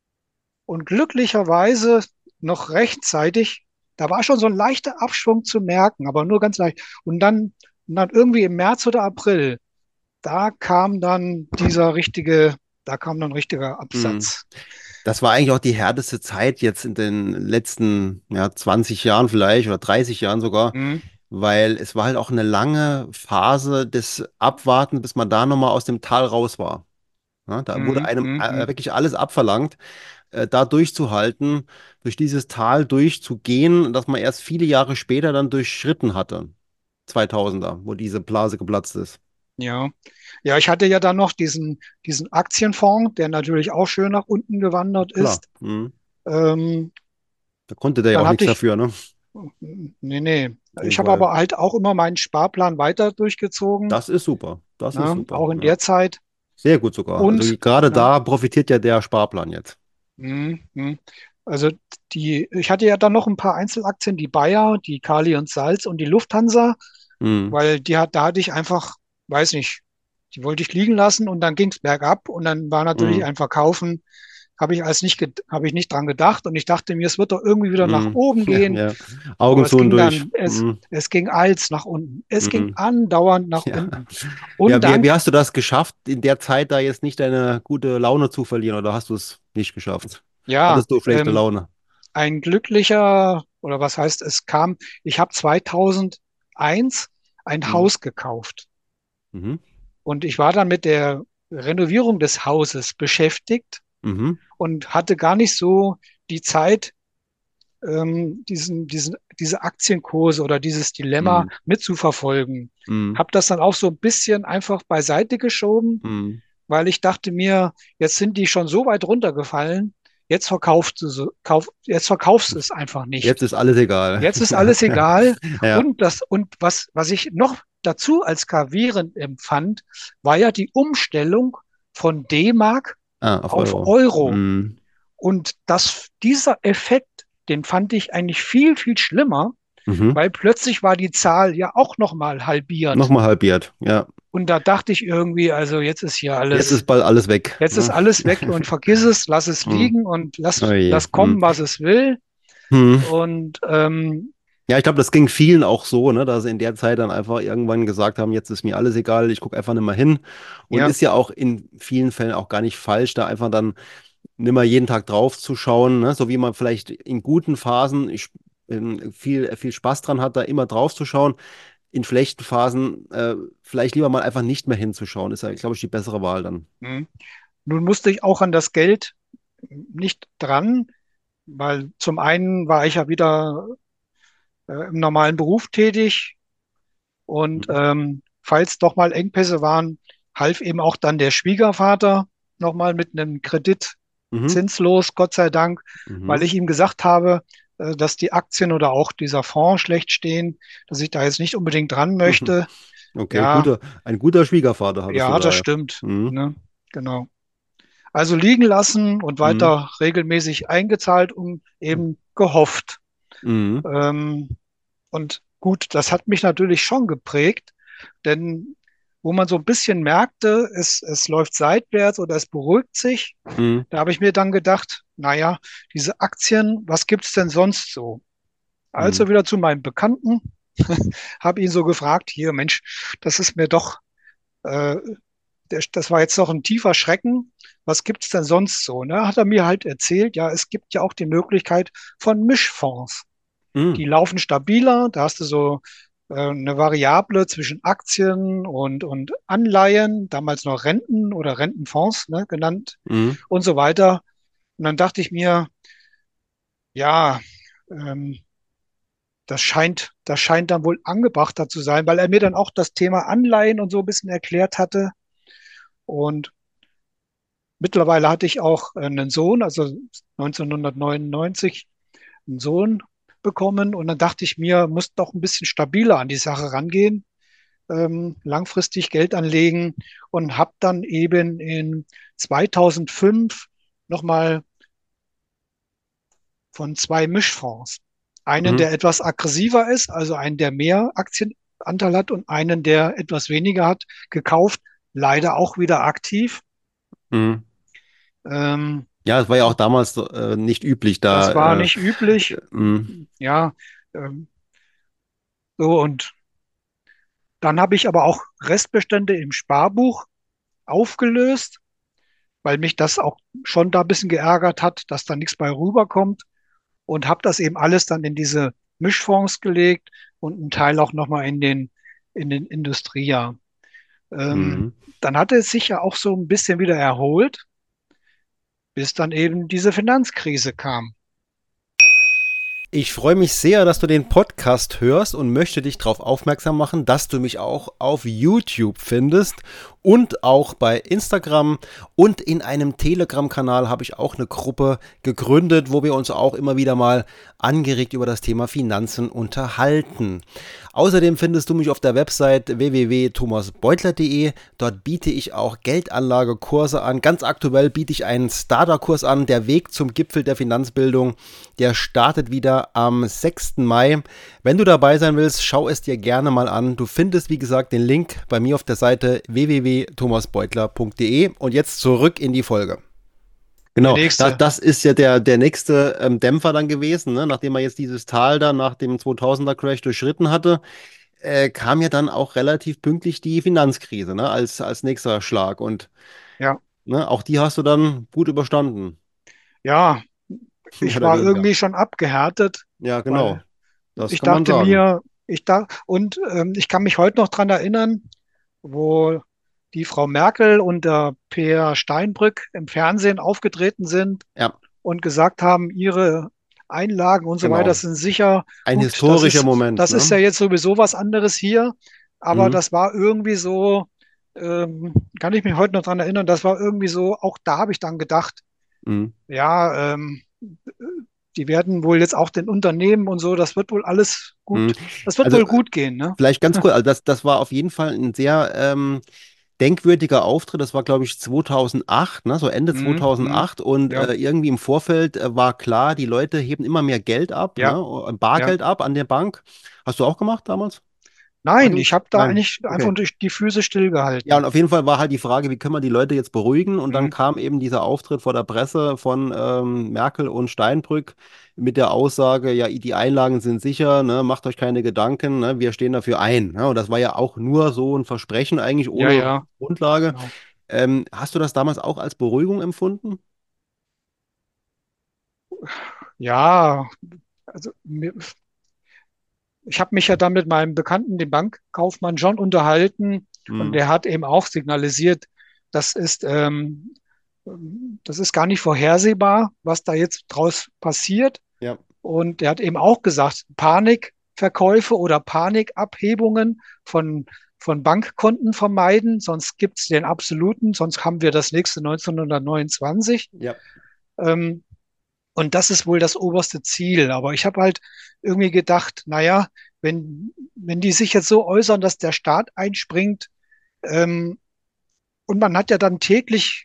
und glücklicherweise noch rechtzeitig. Da war schon so ein leichter Abschwung zu merken, aber nur ganz leicht. Und dann, und dann irgendwie im März oder April, da kam dann dieser richtige, da kam dann richtiger Mhm. Absatz. Das war eigentlich auch die härteste Zeit jetzt in den letzten, ja, zwanzig Jahren vielleicht oder dreißig Jahren sogar, Hm, weil es war halt auch eine lange Phase des Abwarten, bis man da nochmal aus dem Tal raus war. Ja, da wurde hm, einem hm, äh, hm, wirklich alles abverlangt, äh, da durchzuhalten, durch dieses Tal durchzugehen, das man erst viele Jahre später dann durchschritten hatte. zweitausender, wo diese Blase geplatzt ist. Ja. Ja, ich hatte ja dann noch diesen, diesen Aktienfonds, der natürlich auch schön nach unten gewandert Klar. ist. Mhm. Ähm, Da konnte der ja auch dann nichts hatte ich, dafür, ne? nee, nee, In dem ich habe Fall. aber halt auch immer meinen Sparplan weiter durchgezogen, Das ist super. Das ist ne, super. auch in Ja. der Zeit. Sehr gut sogar. Also Und, gerade ne, da profitiert ja der Sparplan jetzt. mm, mm. Also die, ich hatte ja dann noch ein paar Einzelaktien, die Bayer, die Kali und Salz und die Lufthansa, Mhm. weil die hat, da hatte ich einfach, weiß nicht, die wollte ich liegen lassen und dann ging es bergab und dann war natürlich Mhm. ein Verkaufen, habe ich als nicht, ged- habe ich nicht dran gedacht und ich dachte mir, es wird doch irgendwie wieder nach Mhm. oben Ja, gehen, ja. Augen aber es zu und ging durch. dann, es, Mhm. es ging als nach unten, es ging Mhm. andauernd nach Ja. unten. Und Ja, wie, wie dank, hast du das geschafft, in der Zeit da jetzt nicht deine gute Laune zu verlieren oder hast du es nicht geschafft? ja, Hattest du schlechte ähm, Laune? ein glücklicher, oder was heißt, es kam, ich habe zweitausendeins ein Mhm. Haus gekauft Mhm. und ich war dann mit der Renovierung des Hauses beschäftigt Mhm. und hatte gar nicht so die Zeit, ähm, diesen, diesen, diese Aktienkurse oder dieses Dilemma Mhm. mitzuverfolgen. Mhm. Habe das dann auch so ein bisschen einfach beiseite geschoben, Mhm. weil ich dachte mir, jetzt sind die schon so weit runtergefallen, jetzt verkaufst du, so- kauf, jetzt verkaufst du es einfach Jetzt nicht. ist alles egal. Jetzt ist alles egal. Ja. Und das, und was, was ich noch dazu als gravierend empfand, war ja die Umstellung von D-Mark Ah, auf auf Euro. Euro. Mhm. Und das, dieser Effekt, den fand ich eigentlich viel, viel schlimmer, Mhm. weil plötzlich war die Zahl ja auch nochmal halbiert. Nochmal halbiert. Ja. Und da dachte ich irgendwie, also jetzt ist hier Jetzt alles, ist bald alles weg. jetzt ist Ne? alles weg und vergiss es, lass es Mhm. liegen und Oh lass, je. lass Mhm. kommen, was es will. Mhm. Und ähm, Ja, ich glaube, das ging vielen auch so, ne, dass sie in der Zeit dann einfach irgendwann gesagt haben, jetzt ist mir alles egal, ich gucke einfach nicht mehr hin. Und ja, ist ja auch in vielen Fällen auch gar nicht falsch, da einfach dann nicht mehr jeden Tag drauf zu schauen, ne, so wie man vielleicht in guten Phasen ich, ähm, viel, viel Spaß dran hat, da immer drauf zu schauen. In schlechten Phasen äh, vielleicht lieber mal einfach nicht mehr hinzuschauen, ist ja, glaube ich, die bessere Wahl dann. hm. Nun musste ich auch an das Geld nicht dran, weil zum einen war ich ja wieder äh, im normalen Beruf tätig und Mhm. ähm, falls doch mal Engpässe waren, half eben auch dann der Schwiegervater nochmal mit einem Kredit Mhm. zinslos, Gott sei Dank, weil Mhm. ich ihm gesagt habe, äh, dass die Aktien oder auch dieser Fonds schlecht stehen, dass ich da jetzt nicht unbedingt dran möchte. Okay, Ja, guter, ein guter Schwiegervater hattest du ja, das da, ja. stimmt. Mhm. Ne? Genau. Also liegen lassen und Mhm. weiter regelmäßig eingezahlt und eben gehofft. Mhm. Ähm, und gut, das hat mich natürlich schon geprägt, denn wo man so ein bisschen merkte, es, es läuft seitwärts oder es beruhigt sich, Mhm. da habe ich mir dann gedacht, naja, diese Aktien, was gibt's denn sonst so? Mhm. Also wieder zu meinem Bekannten, habe ihn so gefragt, hier, Mensch, das ist mir doch, äh, der, das war jetzt doch ein tiefer Schrecken. Was gibt's denn sonst so? Ne? Hat er mir halt erzählt, ja, es gibt ja auch die Möglichkeit von Mischfonds. Mhm. Die laufen stabiler, da hast du so äh, eine Variable zwischen Aktien und, und Anleihen, damals noch Renten oder Rentenfonds, ne, genannt Mhm. und so weiter. Und dann dachte ich mir, ja, ähm, das scheint, das scheint dann wohl angebrachter zu sein, weil er mir dann auch das Thema Anleihen und so ein bisschen erklärt hatte. Und mittlerweile hatte ich auch einen Sohn, also neunzehnhundertneunundneunzig einen Sohn bekommen. Und dann dachte ich mir, muss doch ein bisschen stabiler an die Sache rangehen, ähm, langfristig Geld anlegen und habe dann eben in zweitausendfünf nochmal von zwei Mischfonds. Einen, Mhm. der etwas aggressiver ist, also einen, der mehr Aktienanteil hat und einen, der etwas weniger hat, gekauft. Leider auch wieder aktiv. Mhm. Ähm, Ja, es war ja auch damals äh, nicht üblich, Das war da. nicht Äh, üblich. mhm. Ja, ähm, so und dann habe ich aber auch Restbestände im Sparbuch aufgelöst, weil mich das auch schon da ein bisschen geärgert hat, dass da nichts bei rüberkommt und habe das eben alles dann in diese Mischfonds gelegt und einen Teil auch nochmal in den, in den Industria. Ähm, Mhm. dann hatte es sich ja auch so ein bisschen wieder erholt, bis dann eben diese Finanzkrise kam. Ich freue mich sehr, dass du den Podcast hörst und möchte dich darauf aufmerksam machen, dass du mich auch auf YouTube findest und auch bei Instagram, und in einem Telegram-Kanal habe ich auch eine Gruppe gegründet, wo wir uns auch immer wieder mal angeregt über das Thema Finanzen unterhalten. Außerdem findest du mich auf der Website w w w punkt thomas beutler punkt d e. Dort biete ich auch Geldanlagekurse an. Ganz aktuell biete ich einen Starterkurs an, der Weg zum Gipfel der Finanzbildung. Der startet wieder am sechsten Mai. Wenn du dabei sein willst, schau es dir gerne mal an. Du findest, wie gesagt, den Link bei mir auf der Seite w w w punkt thomas beutler punkt d e. Und jetzt zurück in die Folge. Der Genau, da, nächste. das ist ja der, der nächste ähm, Dämpfer dann gewesen, ne? Nachdem er jetzt dieses Tal da nach dem zweitausender Crash durchschritten hatte, äh, kam ja dann auch relativ pünktlich die Finanzkrise, ne? Als, als nächster Schlag. Und Ja, ne, auch die hast du dann gut überstanden, ja, mehr ich oder war weniger. irgendwie schon abgehärtet, Ja, weil genau. Das ich kann man dachte sagen. mir, ich da und ähm, ich kann mich heute noch dran erinnern, wo die Frau Merkel und der Peer Steinbrück im Fernsehen aufgetreten sind Ja, und gesagt haben, ihre Einlagen und so weiter genau. sind sicher. Ein Gut, das historischer ist, Moment, das ist ja ne? jetzt sowieso was anderes hier, aber Mhm. das war irgendwie so, ähm, kann ich mich heute noch dran erinnern, das war irgendwie so, auch da habe ich dann gedacht, Mhm. ja, ähm, die werden wohl jetzt auch den Unternehmen und so, das wird wohl alles Mhm. gut, das wird Also wohl gut gehen, ne? vielleicht ganz kurz, also das, das war auf jeden Fall ein sehr ähm, denkwürdiger Auftritt. Das war, glaube ich, zweitausendacht, ne? So Ende Mhm, mhm, zweitausendacht. Und ja, äh, irgendwie im Vorfeld äh, war klar, die Leute heben immer mehr Geld ab, ja, ne? ja. Bargeld ab an der Bank. Hast du auch gemacht damals? Nein, ich Eigentlich? habe da Nein. eigentlich einfach Okay. durch die Füße Ja, stillgehalten. und auf jeden Fall war halt die Frage, wie können wir die Leute jetzt beruhigen? Und dann Mhm, kam eben dieser Auftritt vor der Presse von ähm, Merkel und Steinbrück mit der Aussage, ja, die Einlagen sind sicher, ne, macht euch keine Gedanken, ne, wir stehen dafür ein. Ne? Und das war ja auch nur so ein Versprechen, eigentlich ja, ohne ja, Grundlage. genau. Ähm, hast du das damals auch als Beruhigung empfunden? Ja, also mir, ich habe mich ja dann mit meinem Bekannten, dem Bankkaufmann John, unterhalten und Mhm. der hat eben auch signalisiert, das ist, ähm, das ist gar nicht vorhersehbar, was da jetzt draus passiert. Ja. Und er hat eben auch gesagt, Panikverkäufe oder Panikabhebungen von, von Bankkonten vermeiden, sonst gibt es den absoluten, sonst haben wir das nächste neunzehnhundertneunundzwanzig. Ja. Ähm, und das ist wohl das oberste Ziel. Aber ich habe halt irgendwie gedacht, naja, wenn, wenn die sich jetzt so äußern, dass der Staat einspringt, ähm, und man hat ja dann täglich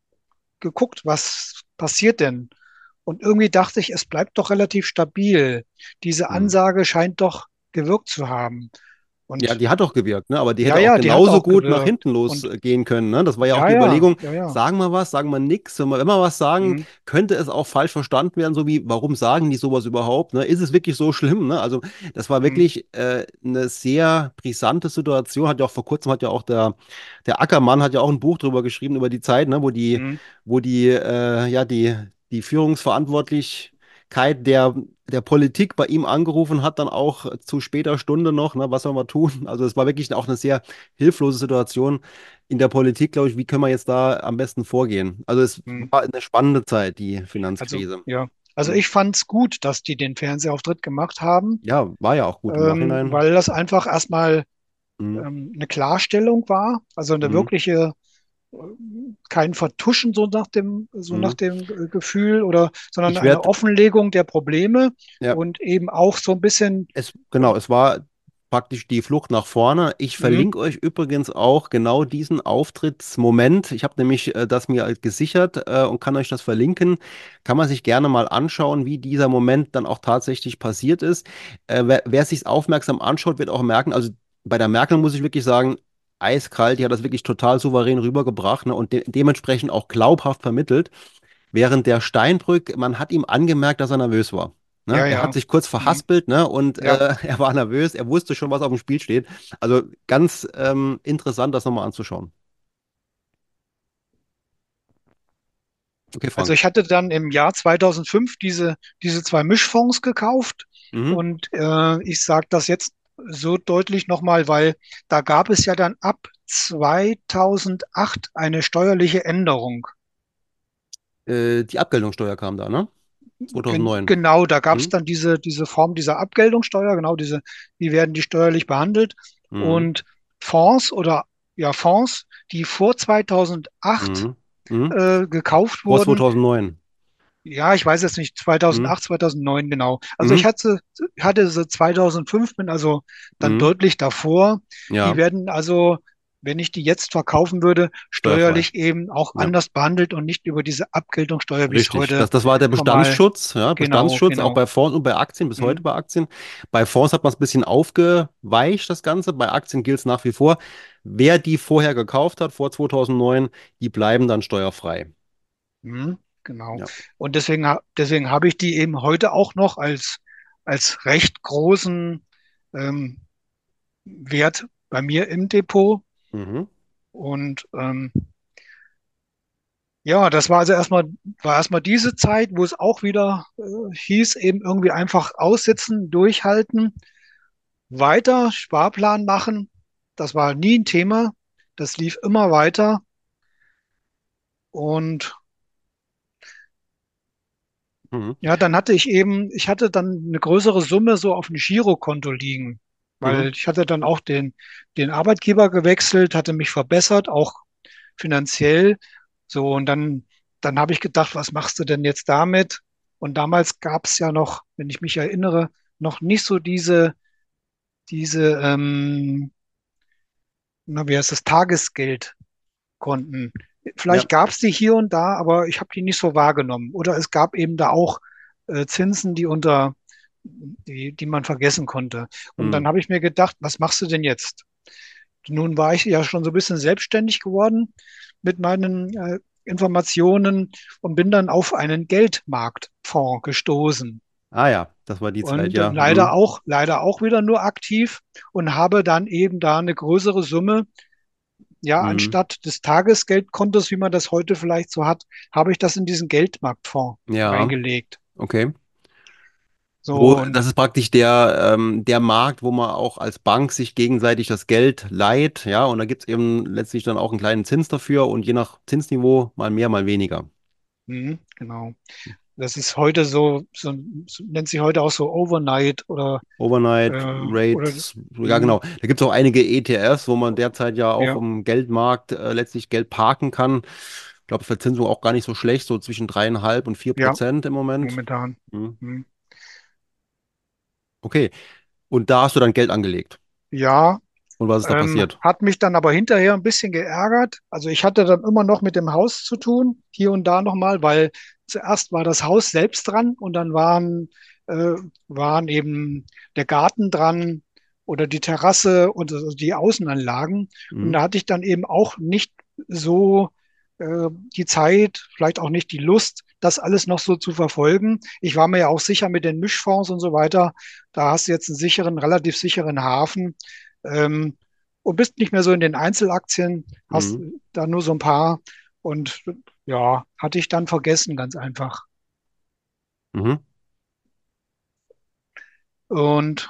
geguckt, was passiert denn? Und irgendwie dachte ich, es bleibt doch relativ stabil. Diese Mhm. Ansage scheint doch gewirkt zu haben. Ja, Und die hat doch gewirkt, ne? Aber die ja, hätte auch ja, die hat genauso auch gut nach gewirkt. hinten Und losgehen können, ne? Das war ja auch ja, die ja, Überlegung, ja, ja. sagen wir was, sagen wir nichts. Wenn wir, wenn wir was sagen, Hm, könnte es auch falsch verstanden werden, so wie, warum sagen die sowas überhaupt, ne? Ist es wirklich so schlimm, ne? Also, das war hm, wirklich äh, eine sehr brisante Situation. Hat ja auch vor kurzem, hat ja auch der, der Ackermann hat ja auch ein Buch drüber geschrieben, über die Zeit, ne? Wo die, hm, wo die, äh, ja, die, die Führungsverantwortlichkeit der der Politik bei ihm angerufen hat, dann auch zu später Stunde noch, ne, was soll man tun? Also es war wirklich auch eine sehr hilflose Situation in der Politik, glaube ich, wie können wir jetzt da am besten vorgehen? Also es hm. war eine spannende Zeit, die Also, Finanzkrise. ja. Also Mhm. ich fand es gut, dass die den Fernsehauftritt gemacht haben, Ja, war ja auch gut im ähm, Nachhinein. weil das einfach erstmal Mhm. ähm, eine Klarstellung war, also eine Mhm. wirkliche, äh, kein Vertuschen so nach dem, so nach Mhm. dem äh, Gefühl oder, sondern Ich eine werde, Offenlegung der Probleme ja, und eben auch so ein bisschen, es, genau, es war praktisch die Flucht nach vorne. Ich hm, verlinke euch übrigens auch genau diesen Auftrittsmoment. Ich habe nämlich äh, das mir gesichert äh, und kann euch das verlinken. Kann man sich gerne mal anschauen, wie dieser Moment dann auch tatsächlich passiert ist. Äh, wer wer sich aufmerksam anschaut, wird auch merken, also bei der Merkel muss ich wirklich sagen, eiskalt, die hat das wirklich total souverän rübergebracht, ne, und de dementsprechend auch glaubhaft vermittelt. Während der Steinbrück, man hat ihm angemerkt, dass er nervös war. Ne? ja, Er hat ja, sich kurz hm, verhaspelt, ne? Und ja. äh, er war nervös, er wusste schon, was auf dem Spiel steht. Also ganz ähm, interessant, das nochmal anzuschauen. Okay, Also Frank. ich hatte dann im Jahr zweitausendfünf diese, diese zwei Mischfonds gekauft Mhm. und äh, ich sage das jetzt so deutlich nochmal, weil da gab es ja dann ab zweitausendacht eine steuerliche Änderung. Äh, die Abgeltungssteuer kam da, ne? gen zweitausendneun. genau, da gab es Mhm. dann diese, diese Form dieser Abgeltungssteuer, genau diese, wie werden die steuerlich behandelt? Mhm. Und Fonds oder ja, Fonds, die vor zweitausendacht Mhm. Mhm. äh, gekauft Vor wurden. zweitausendneun. Ja, ich weiß jetzt nicht, Mhm. zweitausendacht, zweitausendneun genau. Also ich Mhm. hatte, hatte sie zweitausendfünf, bin also dann Mhm. deutlich davor. Die Ja, werden also, wenn ich die jetzt verkaufen würde, steuerfrei. steuerlich eben auch Ja. anders behandelt und nicht über diese Abgeltungssteuer, wie es Richtig. heute Das, das war der formal, Bestandsschutz, ja, genau, Bestandsschutz, auch genau. bei Fonds und bei Aktien, bis heute Hm, bei Aktien. Bei Fonds hat man es ein bisschen aufgeweicht, das Ganze. Bei Aktien gilt es nach wie vor. Wer die vorher gekauft hat, vor zweitausendneun, die bleiben dann steuerfrei. hm, genau. Ja. Und deswegen, ha- deswegen habe ich die eben heute auch noch als, als recht großen ähm, Wert bei mir im Depot. Mhm. Und ähm, ja, das war also erstmal, war erstmal diese Zeit, wo es auch wieder äh, hieß, eben irgendwie einfach aussitzen, durchhalten, weiter Sparplan machen. Das war nie ein Thema. Das lief immer weiter. Und Mhm. ja, dann hatte ich eben, ich hatte dann eine größere Summe so auf dem Girokonto liegen, Mhm. weil ich hatte dann auch den, den Arbeitgeber gewechselt, hatte mich verbessert, auch finanziell. So, und dann, dann habe ich gedacht, was machst du denn jetzt damit? Und damals gab es ja noch, wenn ich mich erinnere, noch nicht so diese, diese, ähm, na, wie heißt das, Tagesgeldkonten. Ja. Vielleicht gab es die hier und da, aber ich habe die nicht so wahrgenommen. Oder es gab eben da auch äh, Zinsen, die unter, die, die man vergessen konnte. Und Mhm. dann habe ich mir gedacht, was machst du denn jetzt? Nun war ich ja schon so ein bisschen selbstständig geworden mit meinen äh, Informationen und bin dann auf einen Geldmarktfonds gestoßen. Ah ja, das war die Zeit, Und äh, ja. leider Mhm. auch, leider auch wieder nur aktiv und habe dann eben da eine größere Summe, ja, Mhm. anstatt des Tagesgeldkontos, wie man das heute vielleicht so hat, habe ich das in diesen Geldmarktfonds Ja, reingelegt. okay. Wo, So, und das ist praktisch der, ähm, der Markt, wo man auch als Bank sich gegenseitig das Geld leiht, ja, und da gibt es eben letztlich dann auch einen kleinen Zins dafür und je nach Zinsniveau mal mehr, mal weniger. hm, genau. Das ist heute so, so, so nennt sich heute auch so Overnight oder Overnight Äh, oder, Rates, ja hm, genau. Da gibt es auch einige E T Fs, wo man derzeit ja auch ja, im Geldmarkt äh, letztlich Geld parken kann. Ich glaube, Verzinsung auch gar nicht so schlecht, so zwischen dreieinhalb und vier ja, Prozent im Moment. momentan. Hm. Hm. Okay. Und da hast du dann Geld angelegt. Ja, Und was ist da ähm, passiert? hat mich dann aber hinterher ein bisschen geärgert. Also ich hatte dann immer noch mit dem Haus zu tun, hier und da nochmal, weil zuerst war das Haus selbst dran und dann waren, äh, waren eben der Garten dran oder die Terrasse und also die Außenanlagen. Und Hm. da hatte ich dann eben auch nicht so äh, die Zeit, vielleicht auch nicht die Lust, das alles noch so zu verfolgen. Ich war mir ja auch sicher mit den Mischfonds und so weiter. Da hast du jetzt einen sicheren, relativ sicheren Hafen. Ähm, und bist nicht mehr so in den Einzelaktien, hast Hm. da nur so ein paar und ja, hatte ich dann vergessen, ganz einfach. Mhm. Und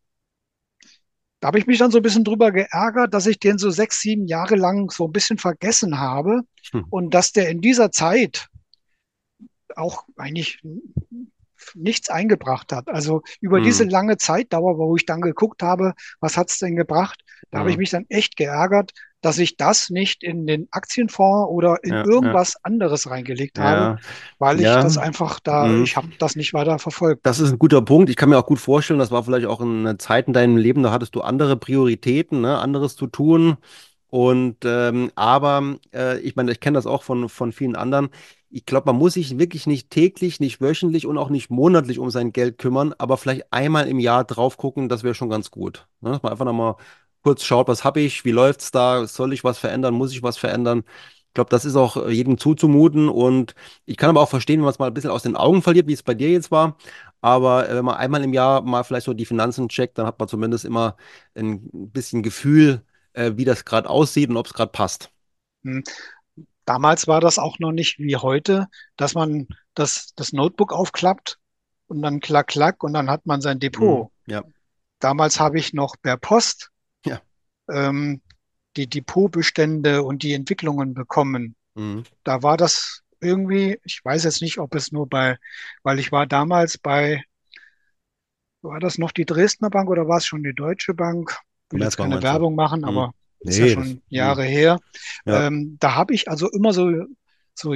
da habe ich mich dann so ein bisschen drüber geärgert, dass ich den so sechs, sieben Jahre lang so ein bisschen vergessen habe Hm. und dass der in dieser Zeit auch eigentlich nichts eingebracht hat. Also über diese Hm. lange Zeitdauer, wo ich dann geguckt habe, was hat es denn gebracht, da habe ich Hm. mich dann echt geärgert, dass ich das nicht in den Aktienfonds oder in Ja, ja, irgendwas anderes reingelegt habe, ja, weil ich das ja. einfach da, Hm. ich habe das nicht weiter verfolgt. Das ist ein guter Punkt. Ich kann mir auch gut vorstellen, das war vielleicht auch eine Zeit in deinem Leben, da hattest du andere Prioritäten, ne, anderes zu tun. Und ähm, aber äh, ich meine, ich kenne das auch von, von vielen anderen. Ich glaube, man muss sich wirklich nicht täglich, nicht wöchentlich und auch nicht monatlich um sein Geld kümmern, aber vielleicht einmal im Jahr drauf gucken, das wäre schon ganz gut. Ne? Dass man einfach nochmal kurz schaut, was habe ich, wie läuft's da, soll ich was verändern, muss ich was verändern. Ich glaube, das ist auch äh, jedem zuzumuten und ich kann aber auch verstehen, wenn man es mal ein bisschen aus den Augen verliert, wie es bei dir jetzt war. Aber äh, wenn man einmal im Jahr mal vielleicht so die Finanzen checkt, dann hat man zumindest immer ein bisschen Gefühl, äh, wie das gerade aussieht und ob es gerade passt. Hm. Damals war das auch noch nicht wie heute, dass man das, das Notebook aufklappt und dann klack, klack und dann hat man sein Mhm. Depot. Ja, Damals habe ich noch per Post ja. ähm, die Depotbestände und die Entwicklungen bekommen. Mhm. Da war das irgendwie, ich weiß jetzt nicht, ob es nur bei, weil ich war damals bei, war das noch die Dresdner Bank oder war es schon die Deutsche Bank? Will jetzt Commerzbank keine meinst du? Werbung machen, Hm. aber ist ja Nee, das, schon hm. Jahre her. Ja. Ähm, da habe ich also immer so, so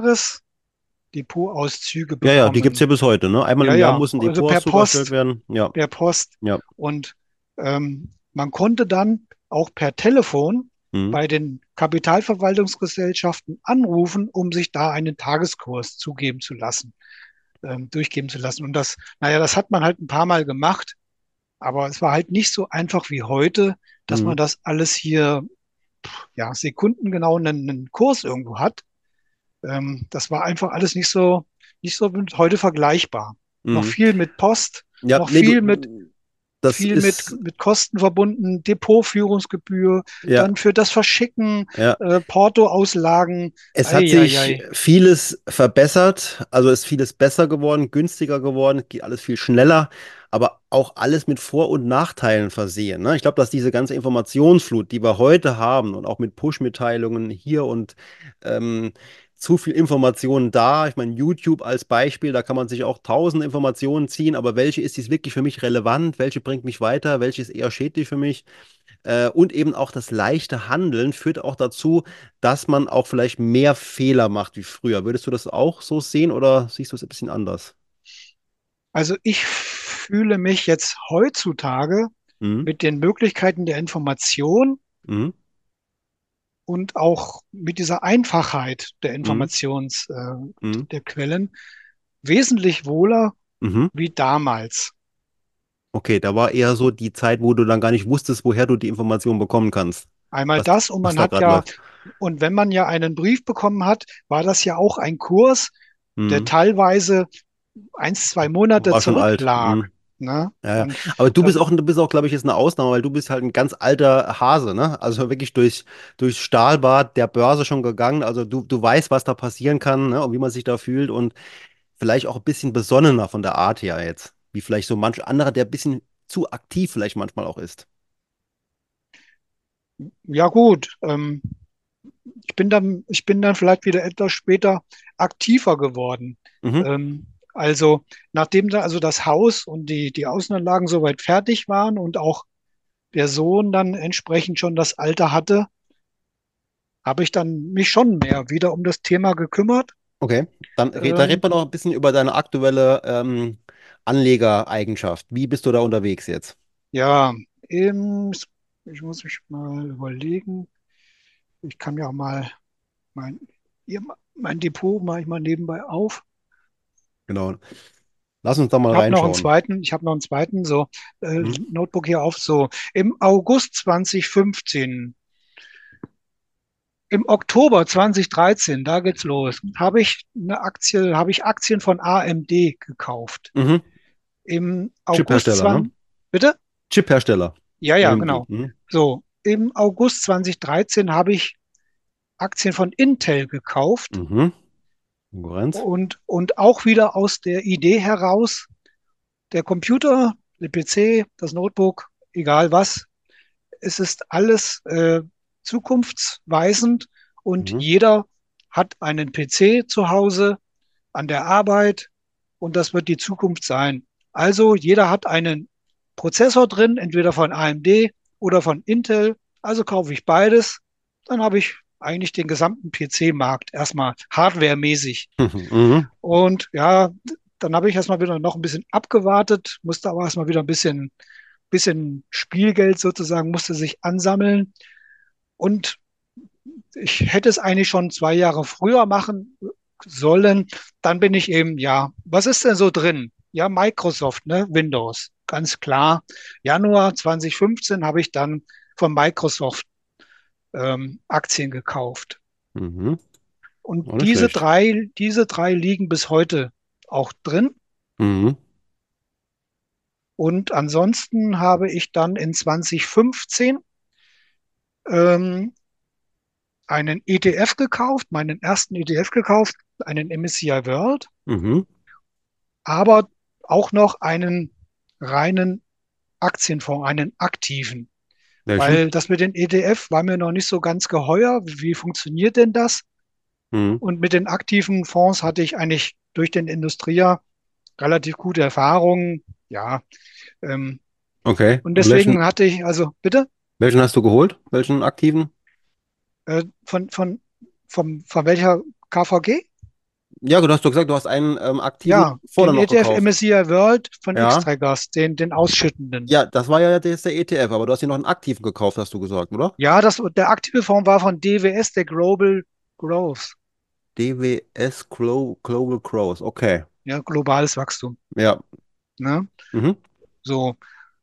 Jahresdepotauszüge Ja, ja, die gibt es ja bekommen. bis heute, ne? Einmal Ja, im Jahr ja, muss ein also per Depotauszug erstellt Post, werden. Ja, per Post. ja. Und ähm, man konnte dann auch per Telefon Hm. bei den Kapitalverwaltungsgesellschaften anrufen, um sich da einen Tageskurs zugeben zu lassen, ähm, durchgeben zu lassen. Und das, naja, das hat man halt ein paar Mal gemacht, aber es war halt nicht so einfach wie heute, dass Hm. man das alles hier, ja, sekundengenau einen, einen Kurs irgendwo hat. Ähm, das war einfach alles nicht so, nicht so mit heute vergleichbar. Noch Hm. viel mit Post, Ja, noch nee, du, viel mit das viel mit, ist, mit Kosten verbunden, Depotführungsgebühr, ja, dann für das Verschicken, ja. äh, Portoauslagen. Es hat sich Eieiei. vieles verbessert, also ist vieles besser geworden, günstiger geworden, geht alles viel schneller, aber auch alles mit Vor- und Nachteilen versehen. Ne? Ich glaube, dass diese ganze Informationsflut, die wir heute haben und auch mit Push-Mitteilungen hier und ähm, zu viel Informationen da, ich meine, YouTube als Beispiel, da kann man sich auch tausend Informationen ziehen, aber welche ist dies wirklich für mich relevant, welche bringt mich weiter, welche ist eher schädlich für mich? Äh, und eben auch das leichte Handeln führt auch dazu, dass man auch vielleicht mehr Fehler macht wie früher. Würdest du das auch so sehen oder siehst du es ein bisschen anders? Also ich fühle mich jetzt heutzutage Mhm. mit den Möglichkeiten der Information Mhm. und auch mit dieser Einfachheit der Mhm. Informations, äh, Mhm. der Quellen wesentlich wohler Mhm. wie damals. Okay, da war eher so die Zeit, wo du dann gar nicht wusstest, woher du die Information bekommen kannst, Einmal was, das und was man da hat gerade ja, läuft. und wenn man ja einen Brief bekommen hat, war das ja auch ein Kurs, der Mhm. teilweise eins, zwei Monate War schon alt. zurücklag. Mhm. Ne? Ja, ja. Und Aber du bist dann, auch, du bist auch, glaube ich, jetzt eine Ausnahme, weil du bist halt ein ganz alter Hase, ne? Also wirklich durch, durch Stahlbad der Börse schon gegangen. Also du, du weißt, was da passieren kann, ne? Und wie man sich da fühlt und vielleicht auch ein bisschen besonnener von der Art her jetzt. Wie vielleicht so manch anderer, der ein bisschen zu aktiv vielleicht manchmal auch ist. ja gut, ähm, ich bin dann, ich bin dann vielleicht wieder etwas später aktiver geworden. Mhm. Ähm, also nachdem da also das Haus und die, die Außenanlagen soweit fertig waren und auch der Sohn dann entsprechend schon das Alter hatte, habe ich dann mich schon mehr wieder um das Thema gekümmert. Okay. Dann red, da reden Ähm, wir noch ein bisschen über deine aktuelle ähm, Anlegereigenschaft. Wie bist du da unterwegs jetzt? ja, ähm, ich muss mich mal überlegen. Ich kann ja auch mal mein, hier, mein Depot mache ich mal nebenbei auf. Genau. Lass uns da mal Ich habe noch einen reinschauen. zweiten, ich habe noch einen zweiten, so äh, Mhm. Notebook hier auf. So im August zwanzig fünfzehn, im Oktober zwanzig dreizehn, da geht's los, habe ich eine Aktie, habe ich Aktien von A M D gekauft. Mhm. Im August Chiphersteller, ne? zwanzig, bitte? Chiphersteller. Ja, ja, A M D. genau. Mhm. So, im August zwanzig dreizehn habe ich Aktien von Intel gekauft Mhm. Konkurrenz. und, und auch wieder aus der Idee heraus, der Computer, der P C, das Notebook, egal was, es ist alles äh, zukunftsweisend und Mhm. jeder hat einen P C zu Hause, an der Arbeit und das wird die Zukunft sein. Also jeder hat einen Prozessor drin, entweder von A M D oder von Intel. Also kaufe ich beides. Dann habe ich eigentlich den gesamten P C-Markt erstmal hardwaremäßig. Mhm. Und ja, dann habe ich erstmal wieder noch ein bisschen abgewartet, musste aber erstmal wieder ein bisschen, bisschen Spielgeld sozusagen, musste sich ansammeln. Und ich hätte es eigentlich schon zwei Jahre früher machen sollen. Dann bin ich eben, ja, was ist denn so drin? Ja, Microsoft, ne? Windows, ganz klar. Januar zwanzig fünfzehn habe ich dann von Microsoft ähm, Aktien gekauft. Mhm. Und Auch nicht diese schlecht. drei, diese drei liegen bis heute auch drin. Mhm. Und ansonsten habe ich dann in zwanzig fünfzehn ähm, einen E T F gekauft, meinen ersten E T F gekauft, einen M S C I World, Mhm. aber auch noch einen reinen Aktienfonds, einen aktiven. Welchen? Weil das mit den E T F war mir noch nicht so ganz geheuer. Wie funktioniert denn das? Mhm. Und mit den aktiven Fonds hatte ich eigentlich durch den Industrier relativ gute Erfahrungen. Ja, ähm, Okay. und Und welchen, deswegen hatte ich, also bitte, welchen hast du geholt? Welchen aktiven? äh, von, von, vom, von welcher K V G? Ja, du hast doch gesagt, du hast einen ähm, aktiven Ja, vor dann den noch E T F gekauft. M S C I World von Ja. Xtrackers, den, den ausschüttenden. Ja, das war ja der, der E T F, aber du hast hier noch einen aktiven gekauft, hast du gesagt, oder? Ja, das, der aktive Fonds war von D W S, der Global Growth, D W S Glo Global Growth, okay. ja, globales Wachstum. Ja. Ne? Mhm. So,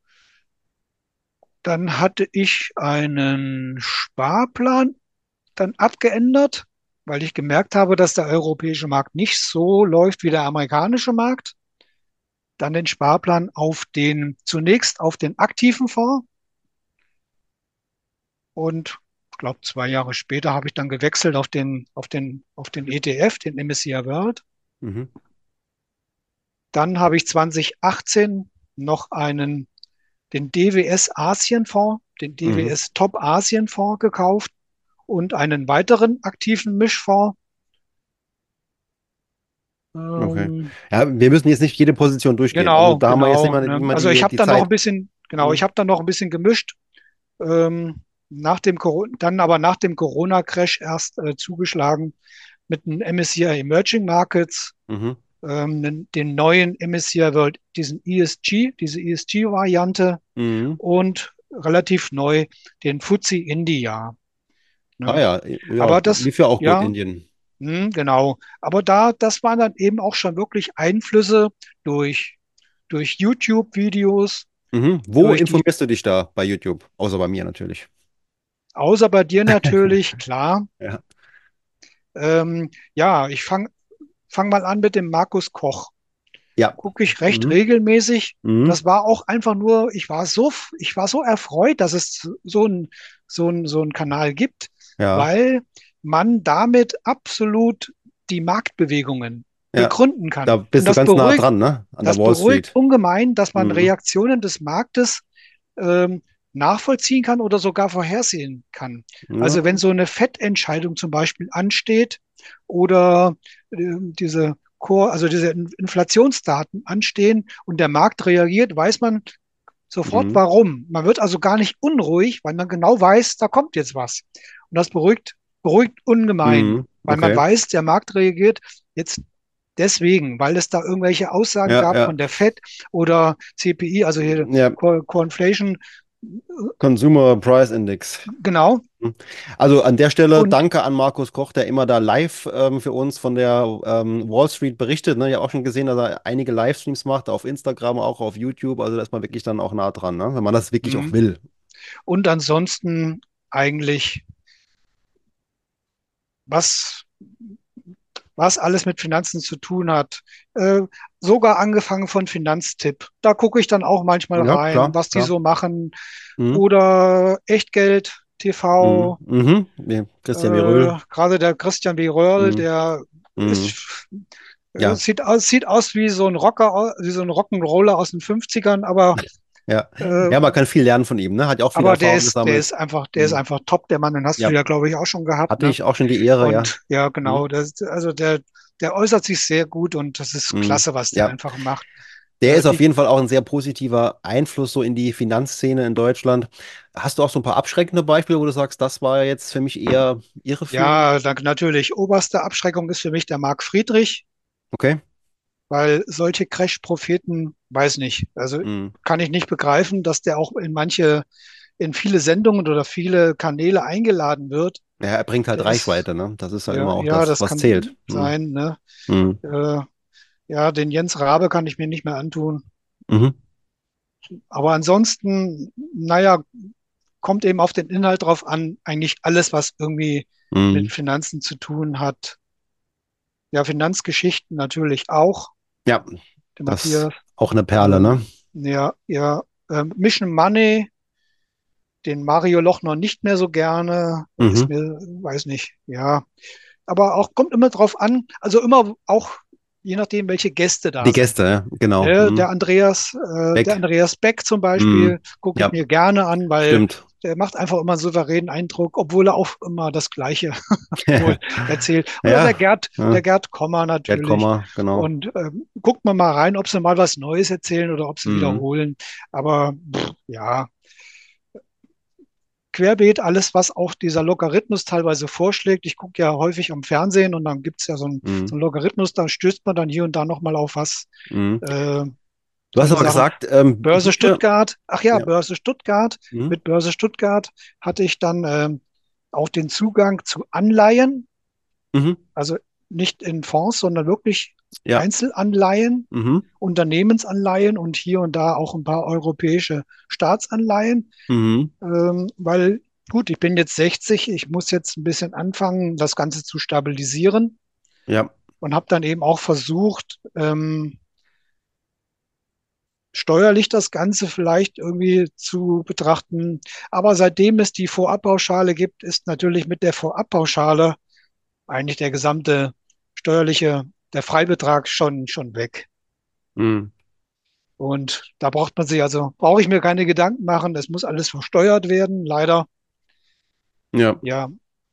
dann hatte ich einen Sparplan dann abgeändert, weil ich gemerkt habe, dass der europäische Markt nicht so läuft wie der amerikanische Markt. Dann den Sparplan auf den, zunächst auf den aktiven Fonds und ich glaube, zwei Jahre später habe ich dann gewechselt auf den, auf den, auf den E T F, den M S C I World. Mhm. Dann habe ich zwanzig achtzehn noch einen, den D W S Asienfonds, den Mhm. D W S Top Asienfonds gekauft und einen weiteren aktiven Mischfonds. Okay. Ähm, Ja, wir müssen jetzt nicht jede Position durchgehen. Also genau, da haben wir jetzt genau. immer, Ne? immer Also ich die, habe die dann noch ein Zeit. bisschen, genau, ich Mhm. habe dann noch ein bisschen gemischt. Ähm, nach dem Corona, dann aber nach dem Corona-Crash erst äh, zugeschlagen mit einem M S C I Emerging Markets, Mhm. ähm, den, den neuen M S C I World, diesen E S G, diese E S G-Variante Mhm. und relativ neu den F T S E India. Ah Ne? ja, ja, Aber das, lief ja auch gut, ja, Indien. mh, genau. Aber da, das waren dann eben auch schon wirklich Einflüsse durch, durch YouTube-Videos, Mhm. Wo durch die, informierst du dich da bei YouTube? Außer bei mir natürlich. außer bei dir natürlich, klar. Ja. Ähm, ja, ich fange fang fang mal an mit dem Markus Koch. Ja. Gucke ich recht Mhm. regelmäßig. Mhm. Das war auch einfach nur, ich war so, ich war so erfreut, dass es so ein, so ein, so ein Kanal gibt, Ja. weil man damit absolut die Marktbewegungen Ja. begründen Da kann. Und bist du das ganz nah beruhigt, dran, ne? An der das Wall beruhigt Street. ungemein, dass man Mhm. Reaktionen des Marktes ähm, nachvollziehen kann oder sogar vorhersehen kann. Ja. Also wenn so eine Fettentscheidung zum Beispiel ansteht oder äh, diese Core, also diese Inflationsdaten anstehen und der Markt reagiert, weiß man sofort Mhm. warum. Man wird also gar nicht unruhig, weil man genau weiß, da kommt jetzt was. Und das beruhigt, beruhigt ungemein, Mhm. weil man Okay. weiß, der Markt reagiert jetzt deswegen, weil es da irgendwelche Aussagen Ja, gab ja. von der Fed oder C P I, also hier Ja. Core, Core Inflation, Consumer Price Index. genau. Mhm. Also an der Stelle Und danke an Markus Koch, der immer da live ähm, für uns von der ähm, Wall Street berichtet. Ne? Ich habe auch schon gesehen, dass er einige Livestreams macht, auf Instagram, auch auf YouTube. Also da ist man wirklich dann auch nah dran, ne? Wenn man das wirklich auch hm, will. und ansonsten eigentlich, was was alles mit Finanzen zu tun hat. Äh, sogar angefangen von Finanztipp. Da gucke ich dann auch manchmal Ja, rein, klar, was die klar. so machen. Mhm. Oder Echtgeld Mhm. T V. Mhm. Ja, Christian Äh, Viröl. gerade der Christian W. Röhrl, Mhm. der Mhm. ist, äh, Ja, sieht aus, sieht aus wie so ein Rocker, au- wie so ein Rock'n'Roller aus den Fünfzigern, aber, ja. äh, Ja, man kann viel lernen von ihm, ne? Hat ja auch viel aber der Erfahrung ist, der gesammelt. ist einfach, der ist Mhm. einfach top, der Mann. Den hast du Ja, ja, glaube ich, auch schon gehabt, hatte ne? ich auch schon die Ehre, ja. Und ja, Mhm. genau, das, also der, der äußert sich sehr gut und das ist Mhm. klasse, was der Ja. einfach macht. Der Äh, ist auf die, jeden Fall auch ein sehr positiver Einfluss so in die Finanzszene in Deutschland. Hast du auch so ein paar abschreckende Beispiele, wo du sagst, das war jetzt für mich eher irreführend? ja, dann natürlich, oberste Abschreckung ist für mich der Marc Friedrich, Okay. weil solche Crash-Propheten, weiß nicht, also Mhm. kann ich nicht begreifen, dass der auch in manche, in viele Sendungen oder viele Kanäle eingeladen wird. Ja, er bringt halt Der ist, Reichweite, ne? Das ist ja ja, immer auch ja, das, das was zählt. kann Mhm. sein, ne? Mhm. Äh, ja, den Jens Rabe kann ich mir nicht mehr antun. Mhm. Aber ansonsten, naja, kommt eben auf den Inhalt drauf an, eigentlich alles, was irgendwie mit Mhm. Finanzen zu tun hat. Ja, Finanzgeschichten natürlich auch, Ja, der das ist Matthias. auch eine Perle, Ähm, ne? ja, ja, ähm, Mission Money, den Mario Lochner nicht mehr so gerne, ist Mhm. mir, weiß nicht, ja. Aber auch kommt immer drauf an, also immer auch je nachdem, welche Gäste Die da sind. Gäste, ja, genau. Ne, Mhm. der Andreas, äh, der Weg. Andreas Beck zum Mhm. Beispiel, gucke ich Ja, mir gerne an, weil stimmt. der macht einfach immer einen souveränen Eindruck, obwohl er auch immer das Gleiche wohl erzählt. Oder der Ja, Gerd, ja. der Gerd Kommer Gerd natürlich. Kommer, genau. Und ähm, guckt man mal rein, ob sie mal was Neues erzählen oder ob sie Mhm. wiederholen. Aber pff, ja, querbeet alles, was auch dieser Logarithmus teilweise vorschlägt. Ich gucke ja häufig am Fernsehen und dann gibt es ja so einen, Mhm. so einen Logarithmus, da stößt man dann hier und da nochmal auf was. Mhm. Äh, Du hast solche aber Sachen. gesagt, ähm, Börse Bücher. Stuttgart, ach ja, Ja. Börse Stuttgart. Mhm. Mit Börse Stuttgart hatte ich dann ähm, auch den Zugang zu Anleihen, Mhm. also nicht in Fonds, sondern wirklich Ja. Einzelanleihen, Mhm. Unternehmensanleihen und hier und da auch ein paar europäische Staatsanleihen. Mhm. Ähm, weil, gut, ich bin jetzt sechzig, ich muss jetzt ein bisschen anfangen, das Ganze zu stabilisieren Ja. und habe dann eben auch versucht, ähm, steuerlich das Ganze vielleicht irgendwie zu betrachten. Aber seitdem es die Vorabpauschale gibt, ist natürlich mit der Vorabpauschale eigentlich der gesamte steuerliche, der Freibetrag schon, schon weg. Mhm. Und da braucht man sich also, brauche ich mir keine Gedanken machen, es muss alles versteuert werden. Leider, Ja. ja,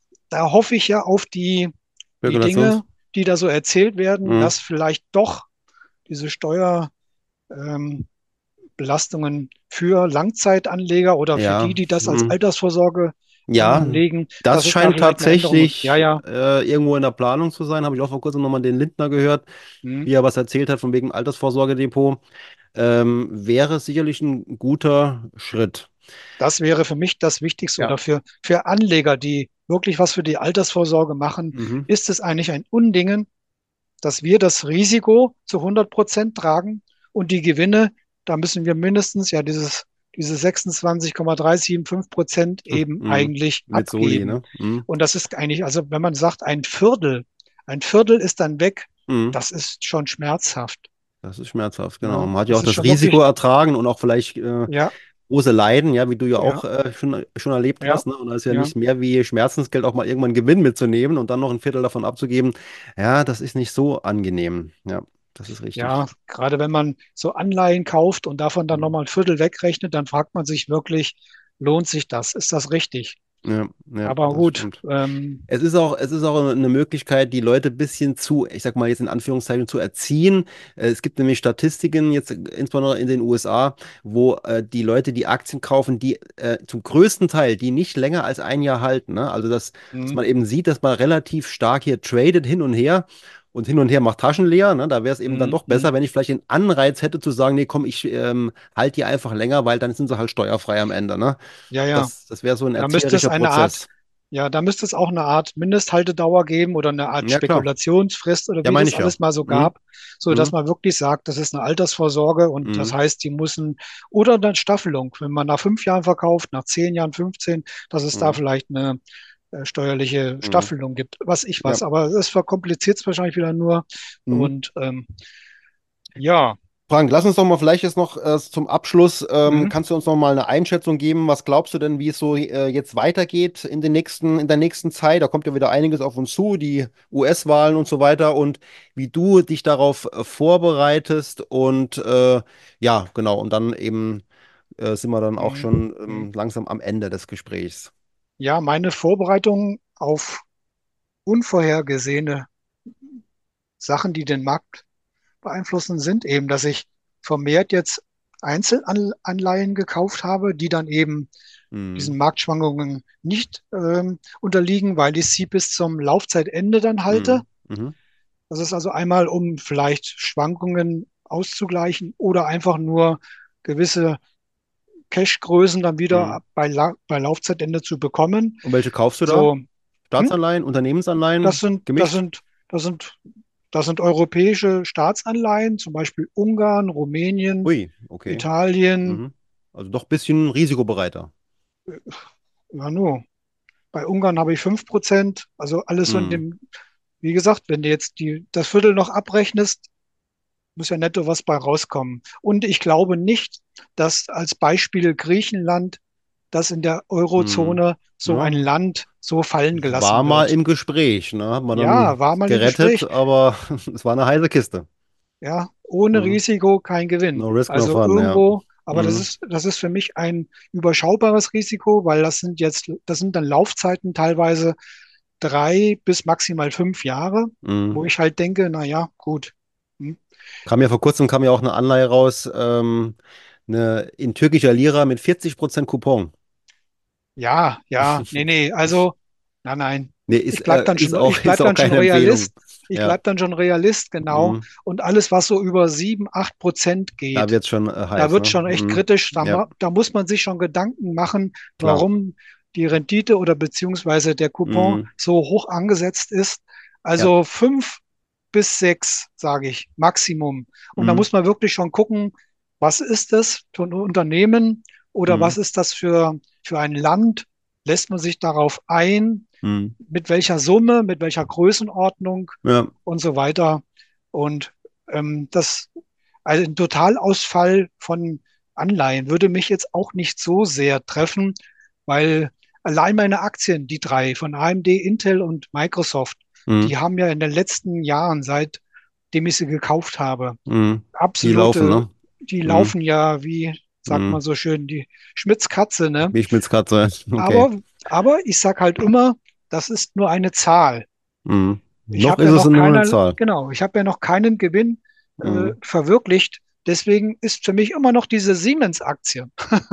da hoffe ich ja auf die, die Spekulations. Dinge, die da so erzählt werden, Mhm. dass vielleicht doch diese Steuer, ähm, Belastungen für Langzeitanleger oder für Ja. die, die das als Mhm. Altersvorsorge Ja, anlegen, das dass es da scheint vielleicht eine Änderung gibt. Ja, tatsächlich ja. äh, irgendwo in der Planung zu sein. Habe ich auch vor kurzem nochmal den Lindner gehört, Hm. wie er was erzählt hat von wegen Altersvorsorgedepot. Ähm, wäre sicherlich ein guter Schritt. Das wäre für mich das Wichtigste Ja. oder für, für Anleger, die wirklich was für die Altersvorsorge machen, Mhm. ist es eigentlich ein Undingen, dass wir das Risiko zu hundert Prozent tragen und die Gewinne, da müssen wir mindestens ja dieses, diese sechsundzwanzig Komma drei sieben fünf Prozent eben Mhm. eigentlich Mit Soli, abgeben. ne? Mhm. Und das ist eigentlich, also wenn man sagt, ein Viertel, ein Viertel ist dann weg, Mhm. das ist schon schmerzhaft. Das ist schmerzhaft, genau. Ja, Man hat ja das auch ist das schon Risiko wirklich, ertragen und auch vielleicht äh, ja, große Leiden, ja, wie du ja ja, auch äh, schon, schon erlebt ja, hast, ne? Und da ist ja ja. nicht mehr wie Schmerzensgeld auch mal irgendwann Gewinn mitzunehmen und dann noch ein Viertel davon abzugeben. Ja, das ist nicht so angenehm. Ja, das ist richtig. Ja, gerade wenn man so Anleihen kauft und davon dann Mhm. nochmal ein Viertel wegrechnet, dann fragt man sich wirklich, lohnt sich das? Ist das richtig? Ja, ja, Aber das gut, stimmt. ähm, Es ist auch, es ist auch eine Möglichkeit, die Leute ein bisschen zu, ich sag mal jetzt in Anführungszeichen, zu erziehen. Äh, Es gibt nämlich Statistiken, jetzt insbesondere in den U S A, wo äh, die Leute, die Aktien kaufen, die äh, zum größten Teil, die nicht länger als ein Jahr halten. Ne? Also dass, dass hm, man eben sieht, dass man relativ stark hier tradet hin und her. Und hin und her macht Taschen leer. Ne? Da wäre es eben dann hm, doch hm, besser, wenn ich vielleicht den Anreiz hätte zu sagen, nee, komm, ich ähm, halte die einfach länger, weil dann sind sie halt steuerfrei am Ende. Ne? ja, ja, Das, das wäre so ein da müsste es erzieherischer eine Art, Prozess. ja, da müsste es auch eine Art Mindesthaltedauer geben oder eine Art Ja, klar. Spekulationsfrist oder Ja, wie meine das ich ja. alles mal so Mhm. gab, so dass Mhm. man wirklich sagt, das ist eine Altersvorsorge und das Mhm. heißt, die müssen, oder dann Staffelung, wenn man nach fünf Jahren verkauft, nach zehn Jahren, fünfzehn, dass es da Mhm. vielleicht eine äh, steuerliche Mhm. Staffelung gibt, was ich Ja. was, aber es verkompliziert es wahrscheinlich wieder nur Mhm. und ähm, ja, Frank, lass uns doch mal vielleicht jetzt noch äh, zum Abschluss, ähm, mhm, kannst du uns noch mal eine Einschätzung geben? Was glaubst du denn, wie es so äh, jetzt weitergeht in den nächsten, in der nächsten Zeit? Da kommt ja wieder einiges auf uns zu, die U S-Wahlen und so weiter und wie du dich darauf äh, vorbereitest und äh, ja, genau, und dann eben äh, sind wir dann auch mhm, schon mhm. ähm, langsam am Ende des Gesprächs. Ja, meine Vorbereitung auf unvorhergesehene Sachen, die den Markt beeinflussen, sind eben, dass ich vermehrt jetzt Einzelanleihen gekauft habe, die dann eben Mhm. diesen Marktschwankungen nicht ähm, unterliegen, weil ich sie bis zum Laufzeitende dann halte. Mhm. Mhm. Das ist also einmal, um vielleicht Schwankungen auszugleichen oder einfach nur gewisse Cashgrößen dann Mhm. wieder bei, La bei Laufzeitende zu bekommen. Und welche kaufst du da? So, hm? Staatsanleihen, Das Unternehmensanleihen, sind, das gemischt? sind, das sind, das sind europäische Staatsanleihen, zum Beispiel Ungarn, Rumänien, Ui, okay. Italien. Mhm. Also doch ein bisschen risikobereiter. Ja, nur. Bei Ungarn habe ich fünf Prozent. Also alles so in Mhm. dem, wie gesagt, wenn du jetzt die, das Viertel noch abrechnest, muss ja netto was bei rauskommen. Und ich glaube nicht, dass als Beispiel Griechenland, das in der Mhm. Eurozone so ein Ja, Land so fallen war gelassen mal wird. im Gespräch, ne? Hat man Ja, dann war mal im gerettet, Gespräch. aber es war eine heiße Kiste. Ja, ohne Mhm. Risiko kein Gewinn. No risk, no Also fun, ja. irgendwo, Aber das Mhm. ist, das ist für mich ein überschaubares Risiko, weil das sind jetzt, das sind dann Laufzeiten teilweise drei bis maximal fünf Jahre, Mhm. wo ich halt denke, na ja, gut. Hm. Kam ja vor kurzem kam ja auch eine Anleihe raus, ähm, eine in türkischer Lira mit vierzig Prozent Coupon. Ja, ja, nee, nee, also, nein, nein. Nee, ist, Ich bleib äh, dann ist schon, auch, ich ist bleib auch dann schon keine Empfehlung. Realist. Ich Ja. bleib dann schon Realist, genau. Mhm. Und alles, was so über sieben, acht Prozent Da geht, wird es schon äh, da heiß, wird ne? schon echt Mhm. kritisch. Da, Ja, ma- da muss man sich schon Gedanken machen, klar. warum die Rendite oder beziehungsweise der Coupon Mhm. so hoch angesetzt ist. Ja. Also fünf bis sechs, sage ich, Maximum. Und da Mhm. muss man wirklich schon gucken, was ist das für ein Unternehmen oder Mhm. was ist das für, für ein Land? Lässt man sich darauf ein? Mhm. Mit welcher Summe, mit welcher Größenordnung Ja. und so weiter. Und ähm, das, also ein Totalausfall von Anleihen würde mich jetzt auch nicht so sehr treffen, weil allein meine Aktien, die drei von A M D, Intel und Microsoft, Mhm. die haben ja in den letzten Jahren, seitdem ich sie gekauft habe, Mhm. Die laufen, absolute, ne? die Mhm. laufen ja, wie sagt Mhm. man so schön, die Schmitzkatze, ne? Wie Schmitzkatze. Okay. Aber, aber ich sag halt immer, das ist nur eine Zahl. Mhm. Ich Noch habe ist ja es noch nur eine keiner, Zahl. genau, ich habe ja noch keinen Gewinn äh, Mhm. verwirklicht. Deswegen ist für mich immer noch diese Siemens-Aktie.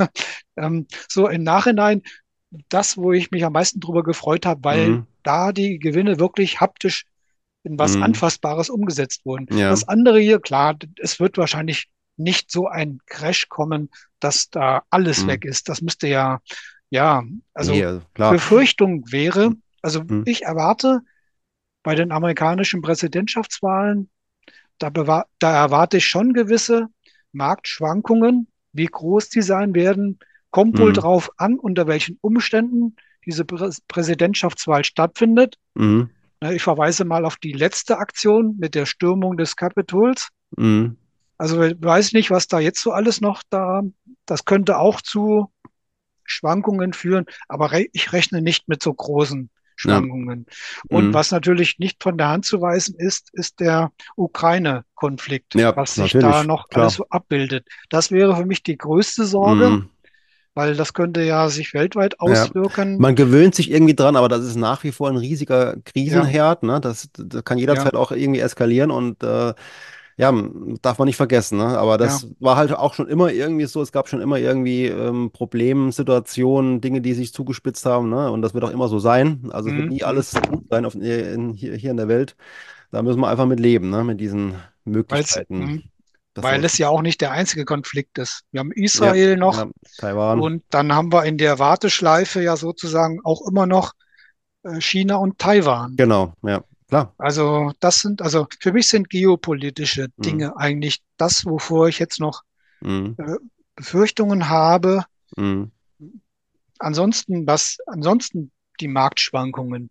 Ähm, so im Nachhinein das, wo ich mich am meisten drüber gefreut habe, weil Mhm. da die Gewinne wirklich haptisch in was Mhm. Anfassbares umgesetzt wurden. Ja. Das andere hier, klar, es wird wahrscheinlich nicht so ein Crash kommen, dass da alles Mhm. weg ist. Das müsste ja, ja, Nee, also also klar. Befürchtung wäre, also Mhm. ich erwarte bei den amerikanischen Präsidentschaftswahlen, da, bewa- da erwarte ich schon gewisse Marktschwankungen. Wie groß die sein werden, kommt wohl Mhm. drauf an, unter welchen Umständen diese Prä Präsidentschaftswahl stattfindet. Mhm. Ne, ich verweise mal auf die letzte Aktion mit der Stürmung des Capitols. Mhm. Also ich weiß nicht, was da jetzt so alles noch da, das könnte auch zu Schwankungen führen, aber re ich rechne nicht mit so großen Ja. Schwankungen. Und Mhm. was natürlich nicht von der Hand zu weisen ist, ist der Ukraine-Konflikt, Ja, was sich da natürlich. noch alles Klar. so abbildet. Das wäre für mich die größte Sorge, Mhm. weil das könnte ja sich weltweit Ja, auswirken. man gewöhnt sich irgendwie dran, aber das ist nach wie vor ein riesiger Ja, Krisenherd, ne? Das, das kann ja, jederzeit auch irgendwie eskalieren und äh, ja, m- darf man nicht vergessen, ne? Aber ja. das war halt auch schon immer irgendwie so, es gab schon immer irgendwie ähm, Problemsituationen, Dinge, die sich zugespitzt haben, ne? Und das wird auch immer so sein. Also es wird Mhm, nie mhm. alles gut sein auf, in, hier, hier in der Welt. Da müssen wir einfach mit leben, ne? Mit diesen Weil's, Möglichkeiten, mhm. dass Weil sowas es ja auch passiert. nicht der einzige Konflikt ist. Wir haben Ja, Israel noch ja, Taiwan, und dann haben wir in der Warteschleife ja sozusagen auch immer noch äh, China und Taiwan. genau, ja, klar. Also das sind, also für mich sind geopolitische Mhm. Dinge eigentlich das, wovor ich jetzt noch Mhm. äh, Befürchtungen habe. Mhm. Ansonsten, was, ansonsten die Marktschwankungen.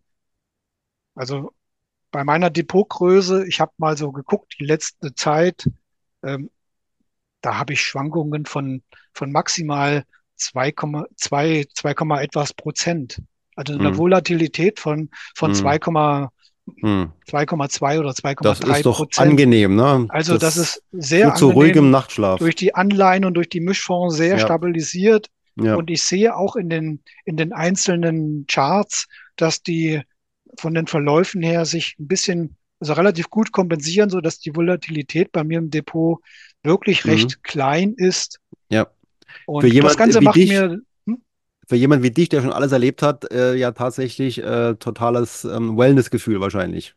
Also bei meiner Depotgröße, ich habe mal so geguckt, die letzte Zeit, ähm, da habe ich Schwankungen von, von maximal zwei Komma zwei, zwei, etwas Prozent. Also eine Mhm. Volatilität von, von Mhm. zwei Komma Mhm. zwei Komma zwei oder Das zwei Komma drei ist doch Prozent. angenehm, ne? Also das Das ist sehr führt zu ruhigem angenehm, Nachtschlaf. durch die Anleihen und durch die Mischfonds sehr Ja, stabilisiert. ja. Und ich sehe auch in den, in den einzelnen Charts, dass die von den Verläufen her sich ein bisschen, also relativ gut kompensieren, sodass die Volatilität bei mir im Depot wirklich Mhm. recht klein ist. Ja. Für Und das jemand Ganze wie macht dich, mir, hm, für jemand wie dich, der schon alles erlebt hat, äh, ja tatsächlich äh, totales ähm, Wellness-Gefühl wahrscheinlich.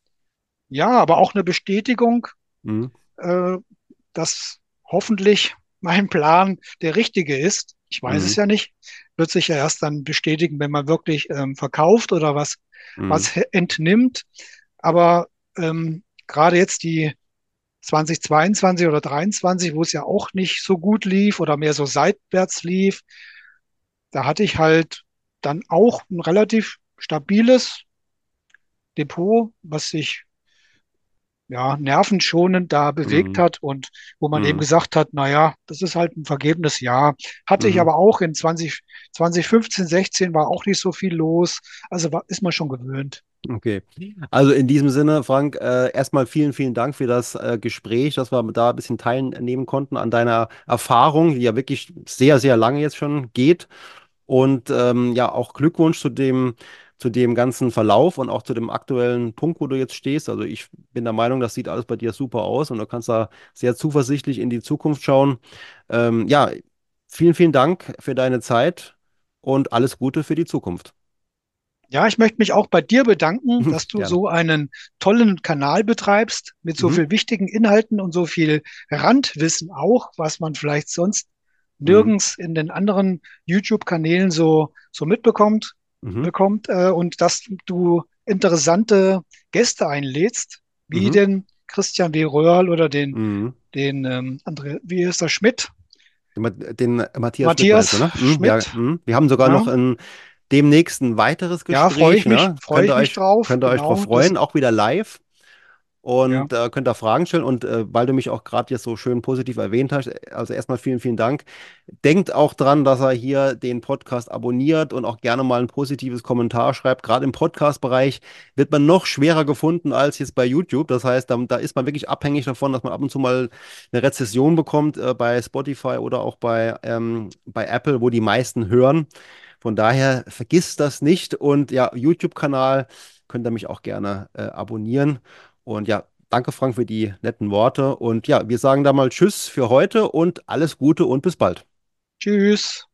ja, aber auch eine Bestätigung, Mhm. äh, dass hoffentlich mein Plan der richtige ist. Ich weiß es Mhm. ja nicht. Wird sich ja erst dann bestätigen, wenn man wirklich ähm, verkauft oder was, Mhm. was entnimmt. Aber ähm, gerade jetzt die zwanzig zweiundzwanzig oder dreiundzwanzig, wo es ja auch nicht so gut lief oder mehr so seitwärts lief, da hatte ich halt dann auch ein relativ stabiles Depot, was sich ja, nervenschonend da bewegt Mhm. hat und wo man eben Mhm. gesagt hat, naja, das ist halt ein vergebenes Jahr. Hatte ich Mhm. aber auch in zwanzig, zwanzig fünfzehn, sechzehn war auch nicht so viel los. Also war, ist man schon gewöhnt. Okay. Also in diesem Sinne, Frank, äh, erstmal vielen, vielen Dank für das äh, Gespräch, dass wir da ein bisschen teilnehmen konnten an deiner Erfahrung, die ja wirklich sehr, sehr lange jetzt schon geht. Und ähm, ja, auch Glückwunsch zu dem, zu dem ganzen Verlauf und auch zu dem aktuellen Punkt, wo du jetzt stehst. Also ich bin der Meinung, das sieht alles bei dir super aus und du kannst da sehr zuversichtlich in die Zukunft schauen. Ähm, ja, vielen, vielen Dank für deine Zeit und alles Gute für die Zukunft. Ja, ich möchte mich auch bei dir bedanken, dass du Gerne. so einen tollen Kanal betreibst mit so Mhm. viel wichtigen Inhalten und so viel Randwissen auch, was man vielleicht sonst Mhm. nirgends in den anderen YouTube-Kanälen so, so mitbekommt, Mhm. bekommt, äh, und dass du interessante Gäste einlädst, wie Mhm. den Christian W. Röhrl oder den, Mhm. den ähm, André, wie ist der Schmidt? Den Ma- den Matthias Schmidt meinst du, Matthias ne? Mhm. Ja, Schmidt. mhm. Wir haben sogar Ja, noch ein demnächst ein weiteres ja, freue Gespräch, ich mich, ne? freue Könnt ich ihr mich euch, drauf. könnt ihr euch drauf Genau, das, freuen, auch wieder live. ja. Und äh, könnt da Fragen stellen. Und äh, weil du mich auch gerade jetzt so schön positiv erwähnt hast, äh, also erstmal vielen, vielen Dank. Denkt auch dran, dass er hier den Podcast abonniert und auch gerne mal ein positives Kommentar schreibt. Gerade im Podcast-Bereich wird man noch schwerer gefunden als jetzt bei YouTube. Das heißt, da, da ist man wirklich abhängig davon, dass man ab und zu mal eine Rezession bekommt äh, bei Spotify oder auch bei, ähm, bei Apple, wo die meisten hören. Von daher vergisst das nicht. Und ja, YouTube-Kanal könnt ihr mich auch gerne äh, abonnieren. Und ja, danke Frank für die netten Worte. Und ja, wir sagen da mal Tschüss für heute und alles Gute und bis bald. Tschüss.